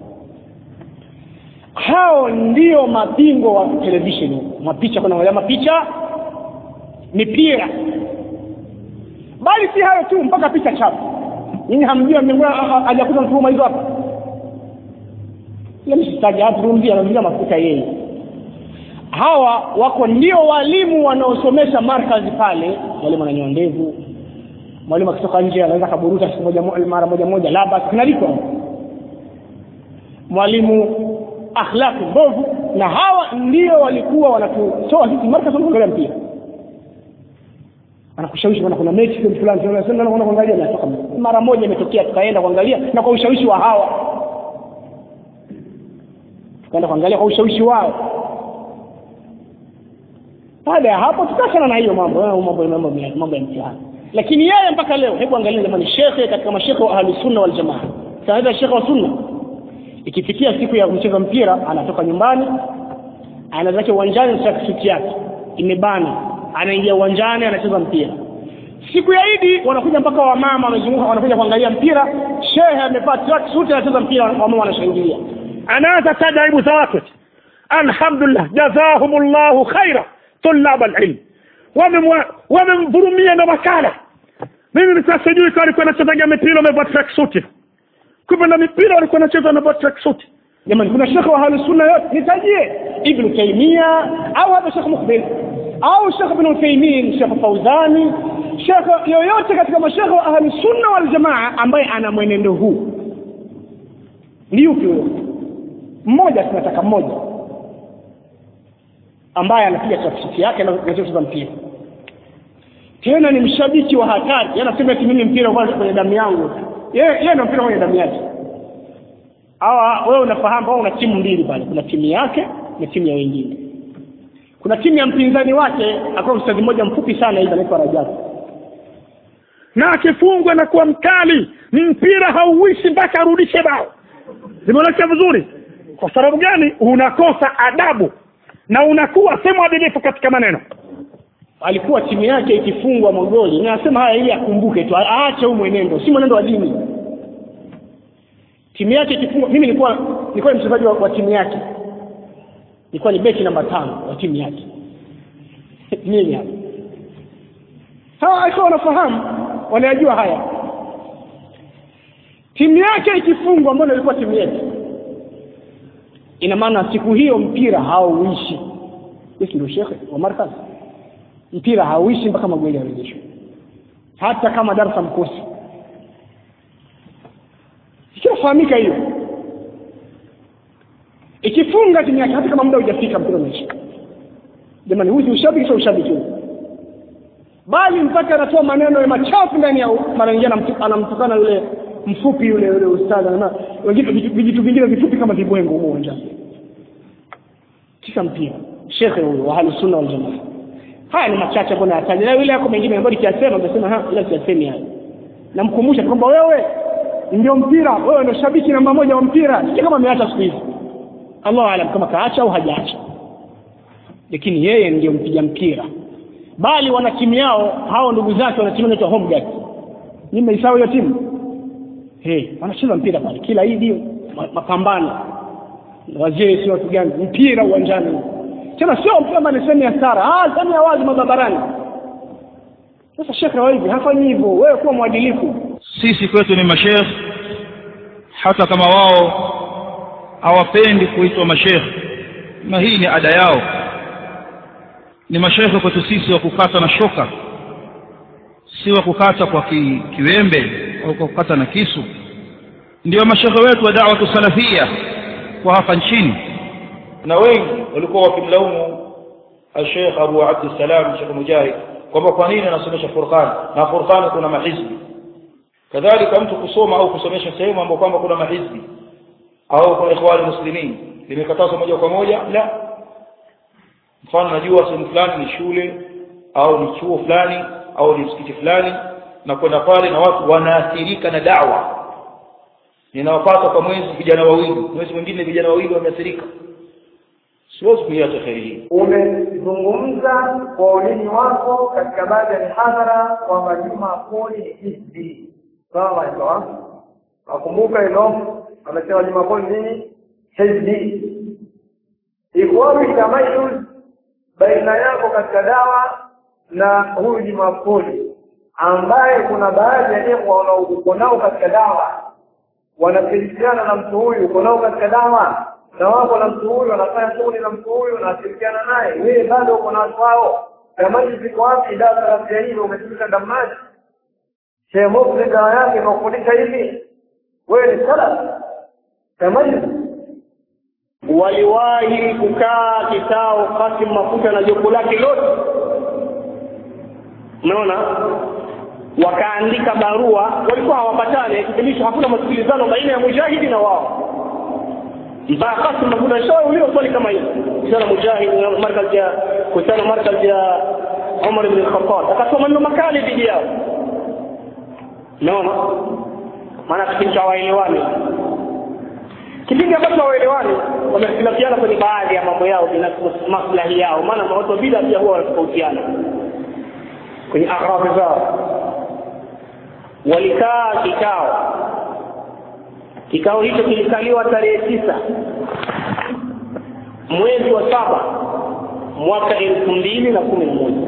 Hao ndio mabingwa wa television, mapicha, kuna wale mapicha, mipira, bali si hayo tu, mpaka picha chafu. Ninyi hamjua mngekuwa hajakuta mtu hizo hapa. Yeye msitaje hapo, rumdia anamjua mafuta yeye. Hawa wako ndio walimu wanaosomesha markazi pale, walimu wananyoa ndevu, mwalimu akitoka nje anaweza kaburuta siku moja mara moja moja labda kinaliko, mwalimu akhlaqi mbovu, na hawa ndio walikuwa wanatoa hizi markazi kuangalia mpira. Anakushawishi bwana, kuna mechi kwa fulani unasema unaona kuangalia, na toka mara moja imetokea tukaenda kuangalia, na kwa ushawishi wa hawa tukaenda kuangalia kwa ushawishi wao. Baada ya hapo tukashana na hiyo mambo mambo mambo mambo ya mtihani. Lakini yeye mpaka leo, hebu angalia jamani, shekhe katika mashekhe wa ahli sunna wal jamaa, saada shekhe wa sunna, ikifikia siku ya kucheza mpira anatoka nyumbani anazake uwanjani, na suti yake imebana, anaingia uwanjani anacheza mpira. Siku ya Idi wanakuja mpaka wa mama wamezunguka, wanakuja kuangalia mpira, shehe amevaa track suit anacheza mpira, wa mama wanashangilia. Anaanza tada aibu za watu, alhamdulillah jazahumullahu khaira tulab alilm, wamemvurumia na makala. Mimi sasa sijui kwa alikuwa anacheza mpira amevaa track suit, kupenda mipira walikuwa wanacheza na track suit. Jamani, kuna shekhe wa Ahlus Sunna yote nitajie Ibn Taymiyyah au hata Sheikh Muqbil au Sheikh Ibn Uthaymeen, Sheikh Fauzani, Sheikh yoyote katika mashekhe wa Ahlus Sunna wal Jamaa ambaye ana mwenendo huu. Ni yupi huyo? Mmoja, tunataka mmoja ambaye anapiga tafsiri yake na kucheza mpira. Tena ni mshabiki wa hatari. Yeye anasema eti mimi mpira kwanza kwenye damu yangu. Yeye yeye ndio mpira kwenye damu yake. Hawa wewe unafahamu wao una timu mbili pale. Kuna timu yake na timu ya wengine. Kuna timu ya mpinzani wake, akao mchezaji mmoja mfupi sana hivi anaitwa Rajab. Na akifungwa na kuwa mkali, ni mpira hauishi mpaka arudishe bao. Zimeelekea vizuri. Kwa sababu gani? Unakosa adabu na unakuwa sema adilifu katika maneno. Alikuwa timu yake ikifungwa magoli, na anasema haya ili akumbuke tu, aache huu mwenendo, si mwenendo wa dini. Timu yake ikifungwa, mimi nilikuwa nilikuwa mchezaji wa, wa timu yake. Nilikuwa ni beki namba tano wa timu yake. Nini hapa? Hawa aisha wanafahamu, wanajua haya. Timu yake ikifungwa, mbona ilikuwa timu yake? Ina maana siku hiyo mpira hauishi. Yesu ndio shekhe wa markazi. Mpira hauishi mpaka magoli yarejeshwe. Hata kama darasa mkosi. Sikifahamika hiyo. Ikifunga timu yake hata kama muda hujafika mpira umeisha. Jamani, huyu ushabiki sio ushabiki. Bali mpaka anatoa maneno ya machafu ndani ya mara nyingine anamtukana yule mfupi yule yule ustadhi na wengine vijitu vingine vifupi kama vibwengo huko uwanjani. Kisa mpira. Shekhe huyo wa Ahlus Sunna wal Jamaa. Haya ni machache bwana ataje. Na yule yako mengine ambayo kiasema amesema ha ila siasemi hayo. Namkumbusha kwamba wewe ndio mpira, wewe ndio shabiki namba moja wa mpira. Si kama ameacha siku hizi. Allahu aalam kama kaacha au hajaacha. Lakini yeye ndio mpiga mpira. Bali wana timu yao, hao ndugu zake wana timu inaitwa Home Guard. Nimeisahau hiyo timu. Hey, wanacheza mpira pale. Kila idi mapambano. Wazee sio watu gani? Mpira uwanjani. Tena sio mpira ni sehemu ya sara. Ah, sehemu ya wazi mababarani. Sasa shekhe wa hivi hafanyi hivyo. Wewe kuwa mwadilifu. Sisi kwetu ni masheikh, hata kama wao hawapendi kuitwa masheikh, na hii ni ada yao. Ni masheikh kwetu sisi wa kukata na shoka, si wa kukata kwa ki, kiwembe au kukata na kisu. Ndio masheikh wetu wa da'wa salafia kwa hapa nchini. Na wengi walikuwa wakimlaumu al-Sheikh Abu Abd Salam Sheikh Mujahid kwamba kwa nini anasomesha Furqan, na Furqan kuna mahizbi. Kadhalika mtu kusoma au kusomesha sehemu ambapo kwamba kuna mahizbi au kuna ikhwan muslimin limekatazwa moja kwa moja, la. Mfano najua sehemu fulani ni shule au ni chuo fulani au ni msikiti fulani, na kwenda pale na watu wanaathirika na da'wa. Ninawapata kwa mwezi vijana wawili, mwezi mwingine vijana wawili wameathirika. Siwezi kuiacha kheri hii. Umezungumza kwa ulimi wako katika baadhi ya mihadhara kwamba Juma Poli ni hizbi. Sawa sawa. Nakumbuka hilo, amesema Juma Poli ni hizbi. Iko tamayuz baina yako katika dawa na huyu Juma Poli ambaye kuna baadhi ya jambo wanaokuwa nao katika dawa wanashirikiana na mtu huyu, uko nao katika dawa na wako na mtu huyu wanafanya shughuli na mtu huyu na shirikiana naye, wewe bado uko na watu wao. Kama ziko wapi darasa la hili umetumika damaji sehemu moja dawa yake inafundisha hivi, wewe ni sala kama hivi. Waliwahi kukaa kikao Qasim Mafuta na jopo lake lote, unaona, wakaandika barua. Walikuwa hawapatane, kipindisho hakuna masikilizano baina ya mujahidi na wao. Mpaka Qasim Mafuta shauri ulio swali kama hilo, sana mujahidi na markaz ya kusana markaz ya Umar ibn al-Khattab akasoma maneno makali dhidi yao, unaona, maana kipindi cha waelewani, kipindi ambacho waelewani wamekhilafiana kwenye baadhi ya mambo yao binafsi, maslahi yao, maana watu bila pia huwa wanatofautiana kwenye aghrabi zao. Walikaa kikao, kikao hicho kilikaliwa tarehe tisa mwezi wa saba mwaka elfu mbili na kumi na moja.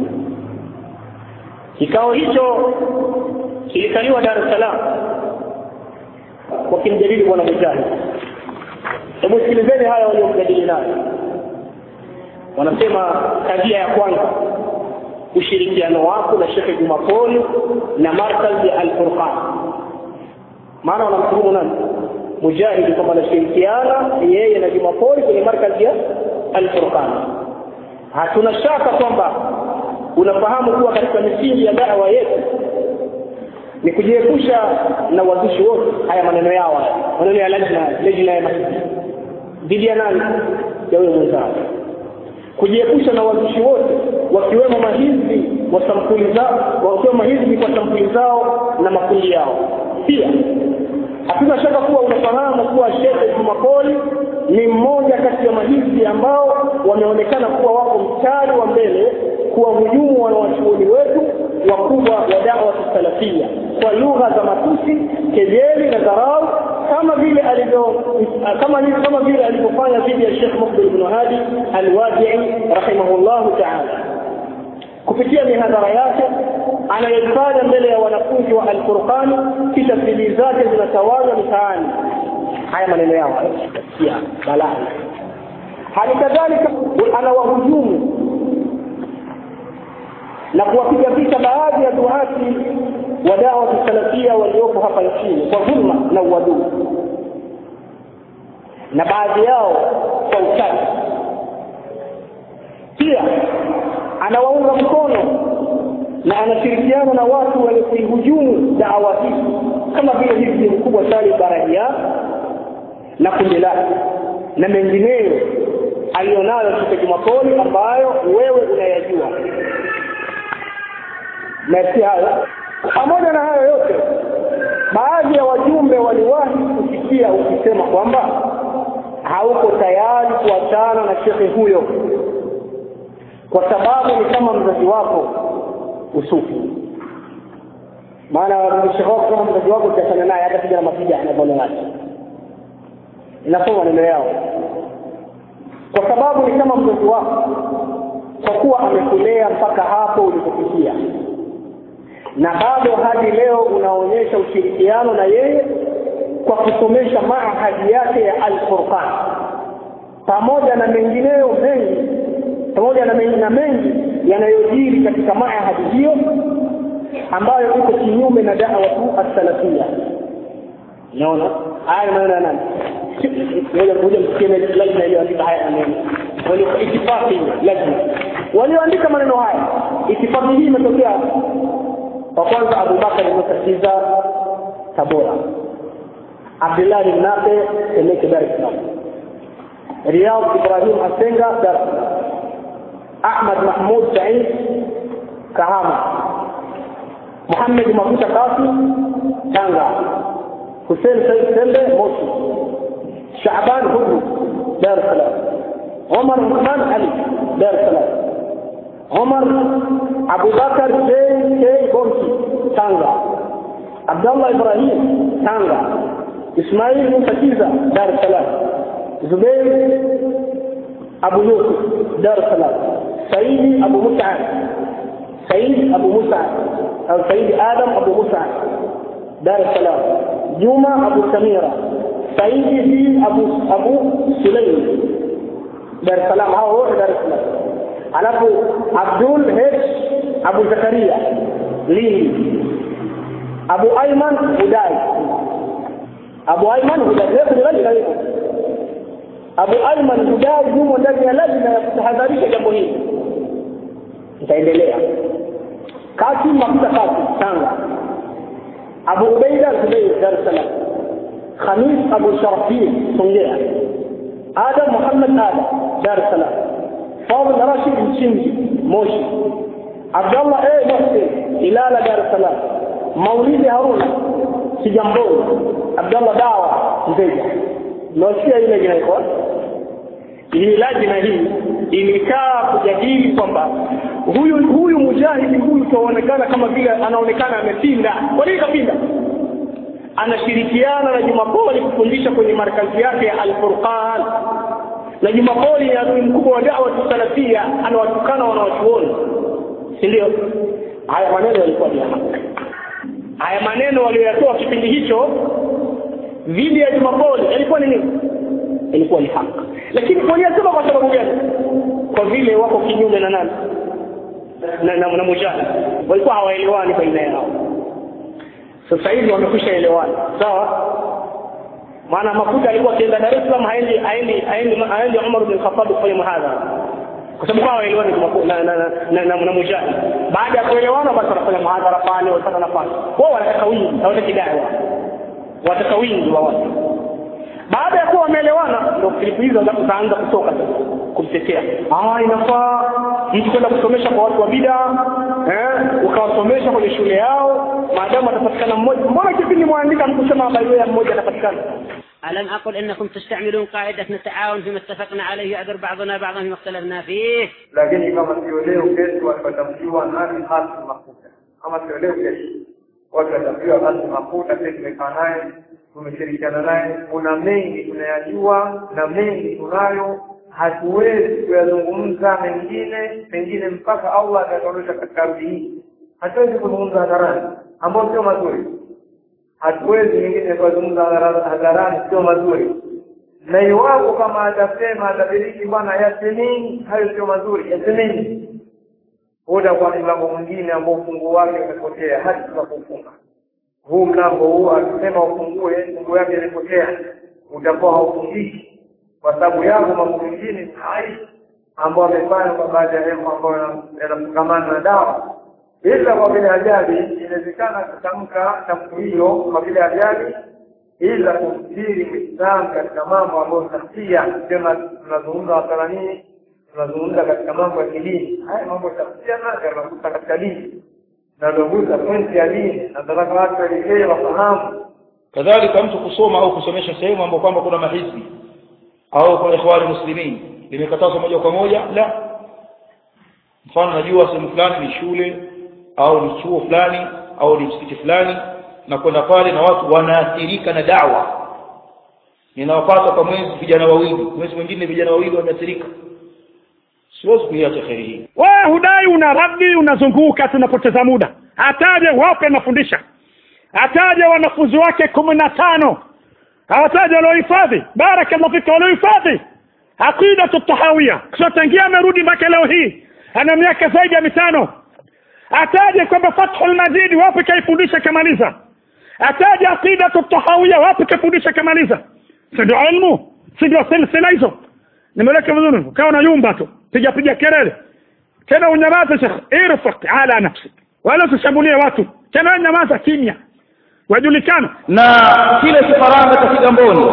Kikao hicho kilikaliwa Dar es Salaam. wakimjadili bwana Mujahid. Hebu sikilizeni haya waliomjadili nayo. Wanasema kadhia ya kwanza, ushirikiano wako na Sheikh Jumapoli na markazi ya Al-Furqan. Maana wanamtuhumu nani? Mujahid kwamba anashirikiana yeye na Jumapoli kwenye markazi ya Al-Furqan. Hatuna shaka kwamba unafahamu kuwa katika misingi ya da'wa yetu ni kujiepusha na wazushi wote. Haya maneno yao, maneno ya lajna lajna ya masjid dhidi ya nani? Ya wewe mwenzao. Kujiepusha na wazushi wote wakiwemo mahizbi wa sampuli zao, wakiwemo mahizbi kwa sampuli zao na makundi yao. Pia hakuna shaka kuwa unafahamu kuwa Sheikh Jumapoli ni mmoja kati ya mahizbi ambao wameonekana kuwa wako mstari wa mbele kuwahujumu wanawachuoni wetu wakubwa wa da'wa salafia kwa lugha za matusi, kejeli na dharau, kama vile alivyo kama hivi kama vile alivyofanya dhidi ya Sheikh Muqbil ibn Hadi Al-Wadi'i rahimahullahu ta'ala. Kupitia mihadhara yake anayofanya mbele ya wanafunzi wa Al-Furqan, kisha video zake zinatawala mitaani. Haya maneno yao ya balaa. Hali kadhalika anawahujumu na kuwapiga vita baadhi ya duati wa da'wa salafia waliopo hapa nchini kwa dhulma na uadui, na baadhi yao kwa ukali. Pia anawaunga mkono na anashirikiana na watu wenye kuihujumu da'wa hii kama vile hivi mkubwa Salih Barahia na kundi lake na mengineyo alionayo Sheikh Jumapoli ambayo wewe unayajua. Na hayo pamoja na hayo yote, baadhi ya wajumbe waliwahi kusikia ukisema kwamba hauko tayari kuachana na shekhe huyo kwa sababu ni kama mzazi wako usufi. Maana shekhe wako kama mzazi wako ukiachana naye hata kija na mapija anaona nani. Inasoma neno yao. Kwa sababu ni kama mzazi wako kwa kuwa amekulea mpaka hapo ulipofikia. Na bado hadi leo unaonyesha ushirikiano na yeye kwa kusomesha maahadi yake ya Al-Furqan pamoja na mengineyo mengi, pamoja na mengi na mengi yanayojiri katika maahadi hiyo ambayo iko kinyume na da'wa tu as-salafia. Unaona haya maneno nani? Ngoja kuja msikie lazima iliyoandika haya maneno. Wale itifaki lazima walioandika maneno haya, itifaki hii imetokea wa kwanza Abu Bakar al-Mutasiza Tabora, Abdullah ibn Nafi Temeke Dar es Salaam, Riyad Ibrahim Asenga Dar es Salaam, Ahmad Mahmud Said Kahama, Muhammad Mafuta Kafi Tanga, Hussein Said Sembe Moshi, Shaaban Hudu Dar es Salaam, Omar Rahman Ali Dar es Salaam, Omar Abu Bakar J K Bonki Tanga, Abdullah Ibrahim Tanga, Ismail Mutatiza Dar es Salaam, Zubair Abu Yusuf Dar es Salaam, Saidi Abu Mus'ab Said Abu Mus'ab au Said Adam Abu Mus'ab Dar es Salaam, Juma Abu Samira, Saidi Abu Abu Sulaim Dar es Salaam, hao wote Dar es Salaam. Alafu Abdul H Abu Zakaria Lini, Abu Ayman Hudai, Abu Ayman Hudai ndio ndio Abu Ayman Hudai yumo ndani ya lazima ya kutahadharisha jambo hili. Itaendelea. Kasim Mafuta Kasim Tanga, Abu Ubaida Zubair Dar es Salaam, Khamis Abu Sharafi Songea, Adam Muhammad Adam Dar es Salaam, Fadl Rashid Mchinji Moshi, Abdullah A Mohsen Ilala Dar es Salaam, Maulidi Haruna Kijamboni, Abdullah Dawa Nzeja. Nasikia ile jina iko ili lazima hii ilikaa kujadili kwamba huyu huyu mujahidi huyu tuonekana kama vile anaonekana amepinda. Kwa nini kapinda? Anashirikiana na Jumapoli kufundisha kwenye markazi yake ya Al-Furqan. Na Jumapoli ni adui mkubwa wa da'wa salafia, anawatukana wanawachuoni. Si ndio? Haya maneno yalikuwa ni haya. Haya maneno walioyatoa kipindi hicho dhidi ya Jumapoli ilikuwa ni nini? Ilikuwa ni haki. Lakini waliyasema kwa sababu gani? Kwa vile wako kinyume na nani? Na na, na mujahid. Walikuwa hawaelewani baina yao. Sasa hivi wamekwisha elewana. Sawa? Maana Mafuta alikuwa akienda Dar es Salaam haendi haendi haendi haendi Umar bin Khattab kufanya muhadhara. Kwa sababu hawaelewani na na na na, na mujahid. Baada ya kuelewana basi wanafanya muhadhara pale, wanapata nafasi. Wao wanataka wingi, hawataki dawa. Wataka wingi wa watu. Baada ya kuwa wameelewana ndio klipu hizo zikaanza kutoka kumtetea. Ah, inafaa mtu kwenda kusomesha kwa watu wa bid'a, eh, ukawasomesha kwenye shule yao, maadamu atapatikana mmoja. Mbona kipindi muandika mkusema habari ya mmoja atapatikana? ألم أقل أنكم تستعملون قاعدة التعاون فيما اتفقنا عليه يعذر بعضنا بعضا فيما اختلفنا فيه. Lakini kama sio leo kesho watatamkiwa nani hasi Mafuta. Kama sio leo kesho watu watatamkiwa hasi Mafuta, sisi tumekaa naye, tumeshirikiana naye, kuna mengi tunayajua na mengi tunayo, hatuwezi kuyazungumza mengine pengine mpaka Allah atatuonyesha katika ardhi hii. Hatuwezi kuzungumza hadharani ambao sio mazuri. Hatuwezi nyingine kuzungumza hadharani sio mazuri. Na iwapo kama atasema atabiriki bwana yasemeni, hayo sio mazuri, yasemeni. Oda kwa mlango mwingine ambao ufunguo wake umepotea hadi tunapofunga. Huu mlango huu akisema ufungue, funguo yake imepotea, utakuwa haufungiki kwa sababu yangu mambo mengine hai ambao amefanya kwa baadhi ya mambo ambayo yanafungamana na dawa. Ila kwa vile ajali inawezekana kutamka tamko hilo kwa vile ajali, ila kufsiri Uislamu katika mambo ambayo tafsia kama tunazungumza wasala nini, tunazungumza katika mambo ya dini. Haya mambo tafsia na yanakuta katika dini na ndoguza pointi ya dini na nataka watu waelewe wafahamu. Kadhalika mtu kusoma au kusomesha sehemu ambapo kwamba kuna mahizbi au kwa ikhwani muslimin limekatazwa moja kwa moja, la. Mfano najua sehemu fulani ni shule au ni chuo fulani au ni msikiti fulani na kwenda pale na watu wanaathirika na da'wa. Ninawapata kwa mwezi vijana wawili, mwezi mwingine vijana wawili wanaathirika. Siwezi kuiacha kheri hii. Wewe hudai una raddi, unazunguka, tunapoteza muda. Ataje wape nafundisha. Ataje wanafunzi wake kumi na tano. Ataje waliohifadhi. Barakallahu fika waliohifadhi. Aqida at-tahawiyya. Kisha tangia amerudi mpaka leo hii. Ana miaka zaidi ya mitano. Ataje kwamba Fathul Majid wapi kaifundisha kamaliza. Ataje aqida at-tahawiyya wapi kaifundisha kamaliza. Ndio ilmu, ndio silsila hizo. Nimeleka vizuri, kaona yumba tu. Piga piga kelele. Tena unyamaza Sheikh, irfaq ala nafsik. Wala tushambulie watu. Tena unyamaza kimya. Wajulikana na kile kifaranga cha Kigamboni.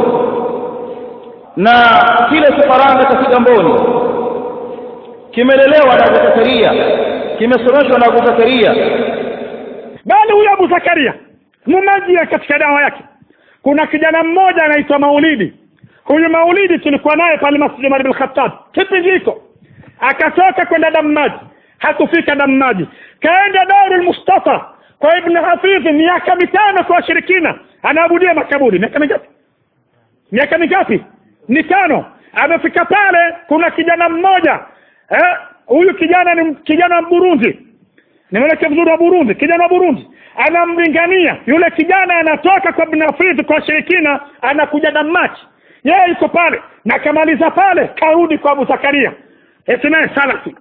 Na kile kifaranga cha Kigamboni kimelelewa na Abu Zakaria, kimesomeshwa na Abu Zakaria. Bali huyo Abu Zakaria mumajia katika dawa yake. Kuna kijana mmoja anaitwa Maulidi. Huyu Maulidi tulikuwa naye pale Masjid Umar bin Khattab. Kipindi hiko akatoka kwenda Dammaji, hakufika Dammaji. Kaenda Darul Mustafa kwa Ibn Hafidh miaka mitano kwa washirikina. Anaabudia makaburi. Miaka mingapi? Miaka mingapi? Ni tano. Amefika pale kuna kijana mmoja. Eh, huyu kijana ni kijana wa Burundi. Nimeleka vizuri wa Burundi, kijana wa Burundi. Anamlingania. Yule kijana anatoka kwa Ibn Hafidh kwa washirikina, anakuja Dammaji. Yeye yuko pale na kamaliza pale karudi kwa Abu Zakaria. Eti naye salafi.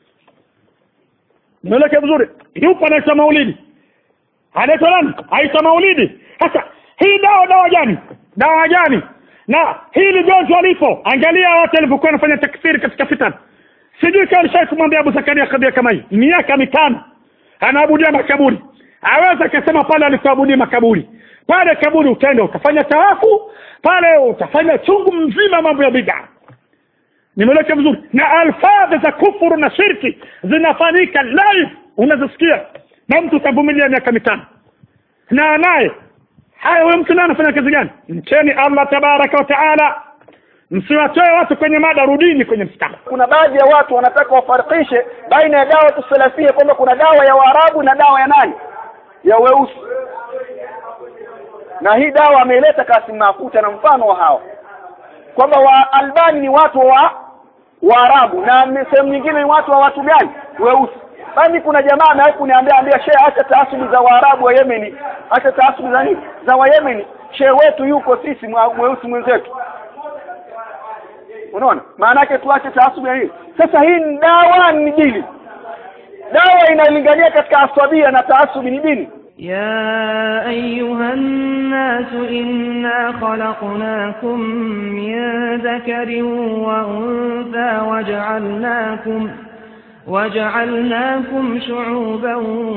Nimeleka vizuri. Yupo anaitwa Maulidi. Anaitwa nani? Aitwa Maulidi. Sasa hii dawa dawa gani? Dawa gani? Na hili gonjwa lipo. Angalia watu walivyokuwa wanafanya takfiri katika fitna. Sijui kama alishawahi kumwambia Abu Zakaria kadhia kama hii. Miaka mitano anaabudia makaburi. Aweza kusema pale alikuabudia makaburi. Pale kaburi utaenda utafanya tawafu, pale utafanya chungu mzima mambo ya bid'a. Nimeleka vizuri. Na alfadhi za kufuru na shirki zinafanyika live, unazisikia. Na mtu utavumilia miaka mitano. Na naye haya wewe mtu anafanya kazi gani? Mcheni Allah tabaraka wa taala. Msiwatoe watu kwenye mada, rudini kwenye mstari. Kuna baadhi ya watu wanataka wafarikishe baina ya dawa tusalafia kwamba kuna dawa ya Waarabu na dawa ya nani? Ya weusi. Na hii dawa ameileta Kasim Mafuta na mfano wa hao. Kwamba wa Albani ni watu wa Waarabu na sehemu nyingine ni watu wa watu gani? Weusi. bali kuna jamaa amewahi kuniambia ambia shehe acha taasubi za Waarabu wa Yemen, acha taasubi za nini za wa Yemen, shehe wetu yuko sisi mweusi mwenzetu. Unaona maana yake tuache taasubi hii. Sasa hii ni dawa, ni dini. Dawa inalingania katika aswabia na taasubi ni dini. يا أيها الناس إنا خلقناكم من ذكر وأنثى وجعلناكم وجعلناكم شعوبا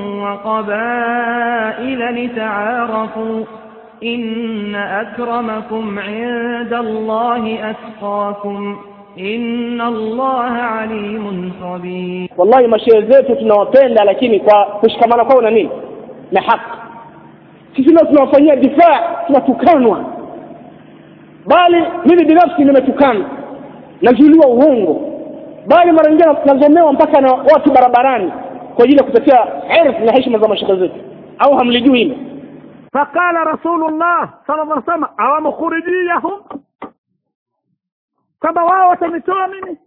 وقبائل لتعارفوا إن أكرمكم عند الله أتقاكم إن الله عليم خبير. والله mashehe zetu tunawapenda, lakini kwa kushikamana kwao na nini na haki. Sisi leo tunawafanyia difaa, tunatukanwa. Bali mimi binafsi nimetukana, najuliwa uongo. Bali mara nyingine tunazomewa mpaka na watu barabarani kwa ajili ya kutetea irf na heshima za mashehe zetu. Au hamlijui hilo? فقال رسول الله صلى الله عليه وسلم أو مخرجيهم كما wao watamitoa mimi.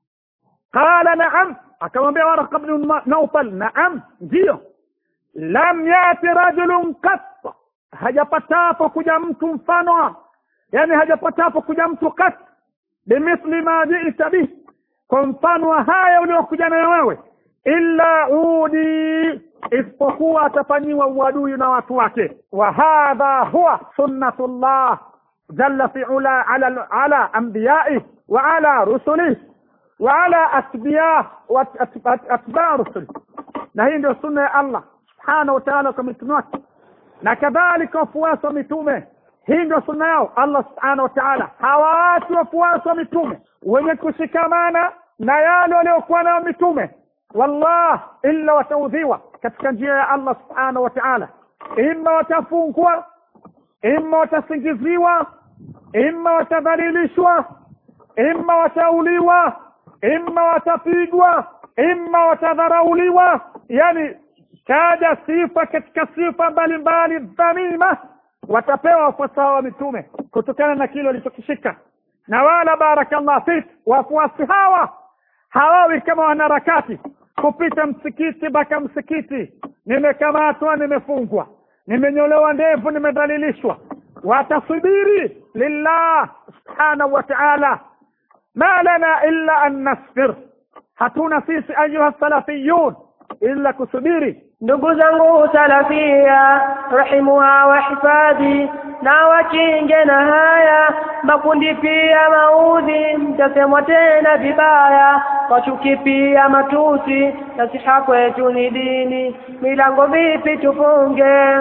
قال نعم, akamwambia Warqa ibn Nawfal naam, ndio. Lam yati rajulun qat, hajapatapo kuja mtu mfano, yani hajapatapo kuja mtu qat bimithli ma ji'ta bih, kwa mfano haya uliokuja nayo wewe, illa udi, isipokuwa atafanyiwa uadui na watu wake. Wa hadha huwa sunnatullah jalla fi ula ala ala anbiya'i wa ala rusulihi wa ala asbiya wa atba' rusul. Na hii ndio sunna ya Allah subhanahu wa ta'ala kwa mitume wake, na kadhalika wafuasi wa mitume. Hii ndio sunna yao. Allah subhanahu wa ta'ala hawaachi wafuasi wa mitume wenye kushikamana na yale waliokuwa na mitume, wallah illa wataudhiwa katika njia ya Allah subhanahu wa ta'ala. Imma watafungwa, imma watasingiziwa, imma watadhalilishwa, imma watauliwa, imma watapigwa, imma watadharauliwa. Yani kaja sifa katika sifa mbalimbali dhamima watapewa wafuasi wa mitume kutokana na kile walichokishika. Na wala barakallahu fik, wafuasi hawa hawawi kama wanaharakati kupita msikiti baka msikiti, nimekamatwa, nimefungwa, nimenyolewa ndevu, nimedhalilishwa. Watasubiri lillah subhanahu wa ta'ala. Ma lana illa an nasbir, hatuna sisi ayuha salafiyun illa kusubiri. Ndugu zangu salafia, rahimuha wa hifadhi, na wakinge na haya makundi pia maudhi, mtasemwa tena vibaya, wachuki pia matusi, nasiha kwetu ni dini, milango vipi tufunge?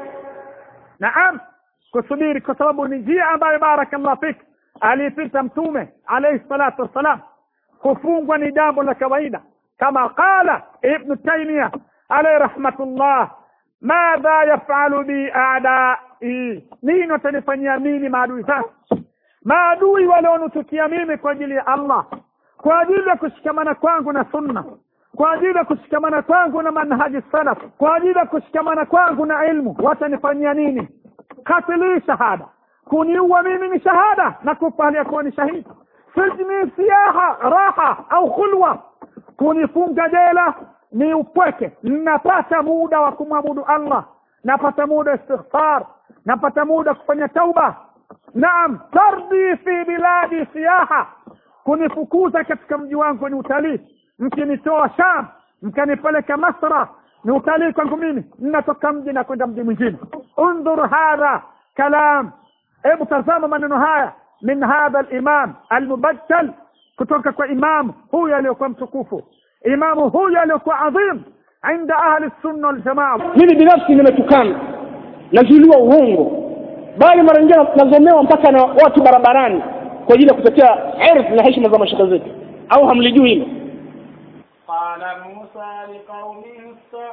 Naam, kusubiri kwa sababu ni njia ambayo barakallahu fik alipita mtume alayhi salatu wassalam. Kufungwa ni jambo la kawaida, kama qala Ibn Taymiyyah alayhi rahmatullah, madha yafalu bi a'da'i, nini watanifanyia mimi maadui zangu? Maadui walionutukia mimi kwa ajili ya Allah, kwa ajili ya kushikamana kwangu na sunna, kwa ajili ya kushikamana kwangu na manhaji salaf, kwa ajili ya kushikamana kwangu na ilmu, watanifanyia nini? Katili shahada, kuniua mimi ni shahada na kufa hali ya kuwa ni shahidi. Sijni siyaha raha au khulwa, kunifunga jela ni upweke, napata muda wa kumwabudu Allah, napata muda istighfar, napata muda kufanya tauba. Naam, tardi fi biladi siyaha, kunifukuza katika mji wangu ni utalii. Mkinitoa Sham mkanipeleka Masra ni utalii kwangu mimi, ninatoka mji na kwenda mji mwingine. Undhur hadha kalam, hebu tazama maneno haya min hadha al-imam al-mubajjal, kutoka kwa imam huyu aliyokuwa mtukufu, imamu huyu aliyokuwa adhim inda ahli sunna wal jamaa. Mimi binafsi nimetukana, najuliwa uongo, bali mara nyingine tunazomewa mpaka na watu barabarani kwa ajili ya kutetea irf na heshima za mashehe zetu. Au hamlijui hilo? Qala Musa liqaumihi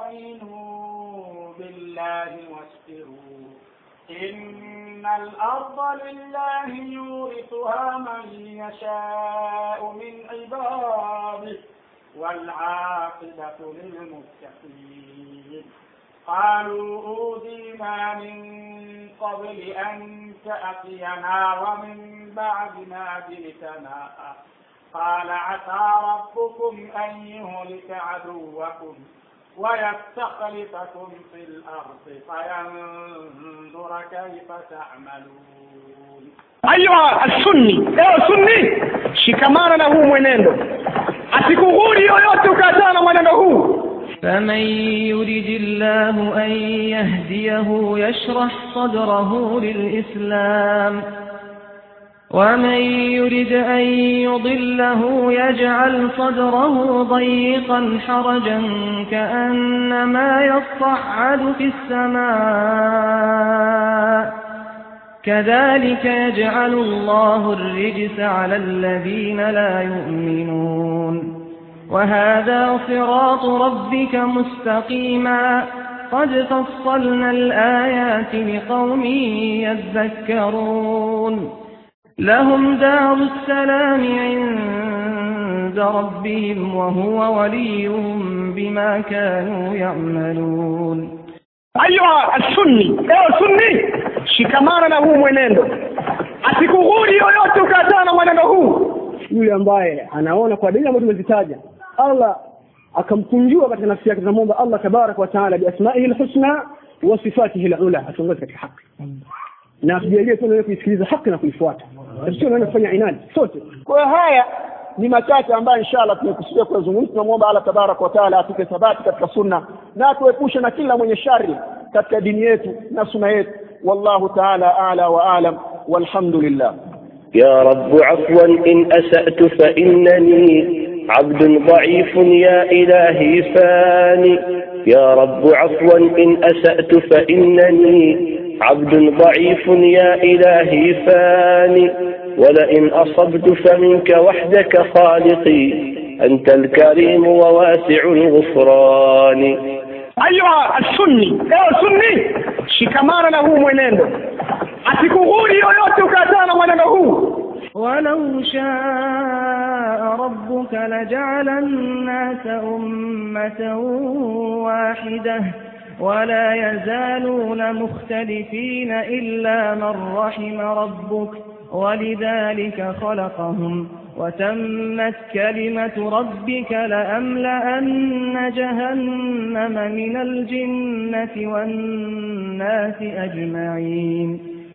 ista'inu billahi wasbiru innal arda lillahi yurithuha man yasha'u min ibadihi wal 'aqibatu lil muttaqin. قالوا أوذينا من قبل أن تأتينا ومن بعد ما جئتنا قال عسى ربكم أن يهلك عدوكم ويستخلفكم في الأرض فينظر كيف تعملون. أيها السني ewe sunni shikamana na huu mwenendo asikughuri yoyote ukatana mwenendo huu. فمن يرد الله أن يهديه يشرح صدره للإسلام ومن يرد أن يضله يجعل صدره ضيقا حرجا كأنما يصعد في السماء كذلك يجعل الله الرجس على الذين لا يؤمنون وهذا صراط ربك مستقيما قد فصلنا الآيات لقوم يذكرون لهم دار السلام عند ربهم وهو وليهم بما كانوا يعملون. أيها السني ewe sunni shikamana na huu mwenendo asikughuri yoyote ukatana mwenendo huu. Yule ambaye anaona kwa dalili ambazo tumezitaja Allah akamkunjua katika nafsi yake, tunamwomba Allah tabarak wa taala bi asma'ihi alhusna wa sifatihi alula atuongoze katika haki na tujalie tunawe kuisikiliza haki na kuifuata, sio naona kufanya inadi sote. Kwa haya ni machache ambayo inshallah tumekusudia kuzungumza. Tunamwomba Allah tabarak wa taala atupe thabati katika sunna na atuepushe na kila mwenye shari katika dini yetu na sunna yetu. Wallahu taala a'la wa a'lam walhamdulillah. يا رب عفوا إن أسأت فإنني عبد ضعيف يا إلهي فاني. يا رب عفوا إن أسأت فإنني عبد ضعيف يا إلهي فاني. ولئن أصبت فمنك وحدك خالقي أنت الكريم وواسع الغفران. أيها السني ewe sunni shikamana na huu mwenendo asikughuri yoyote ukatana mwenendo huu. ولو شاء ربك لجعل الناس أمة واحدة ولا يزالون مختلفين إلا من رحم ربك ولذلك خلقهم وتمت كلمة ربك لأملأن جهنم من الجنة والناس أجمعين.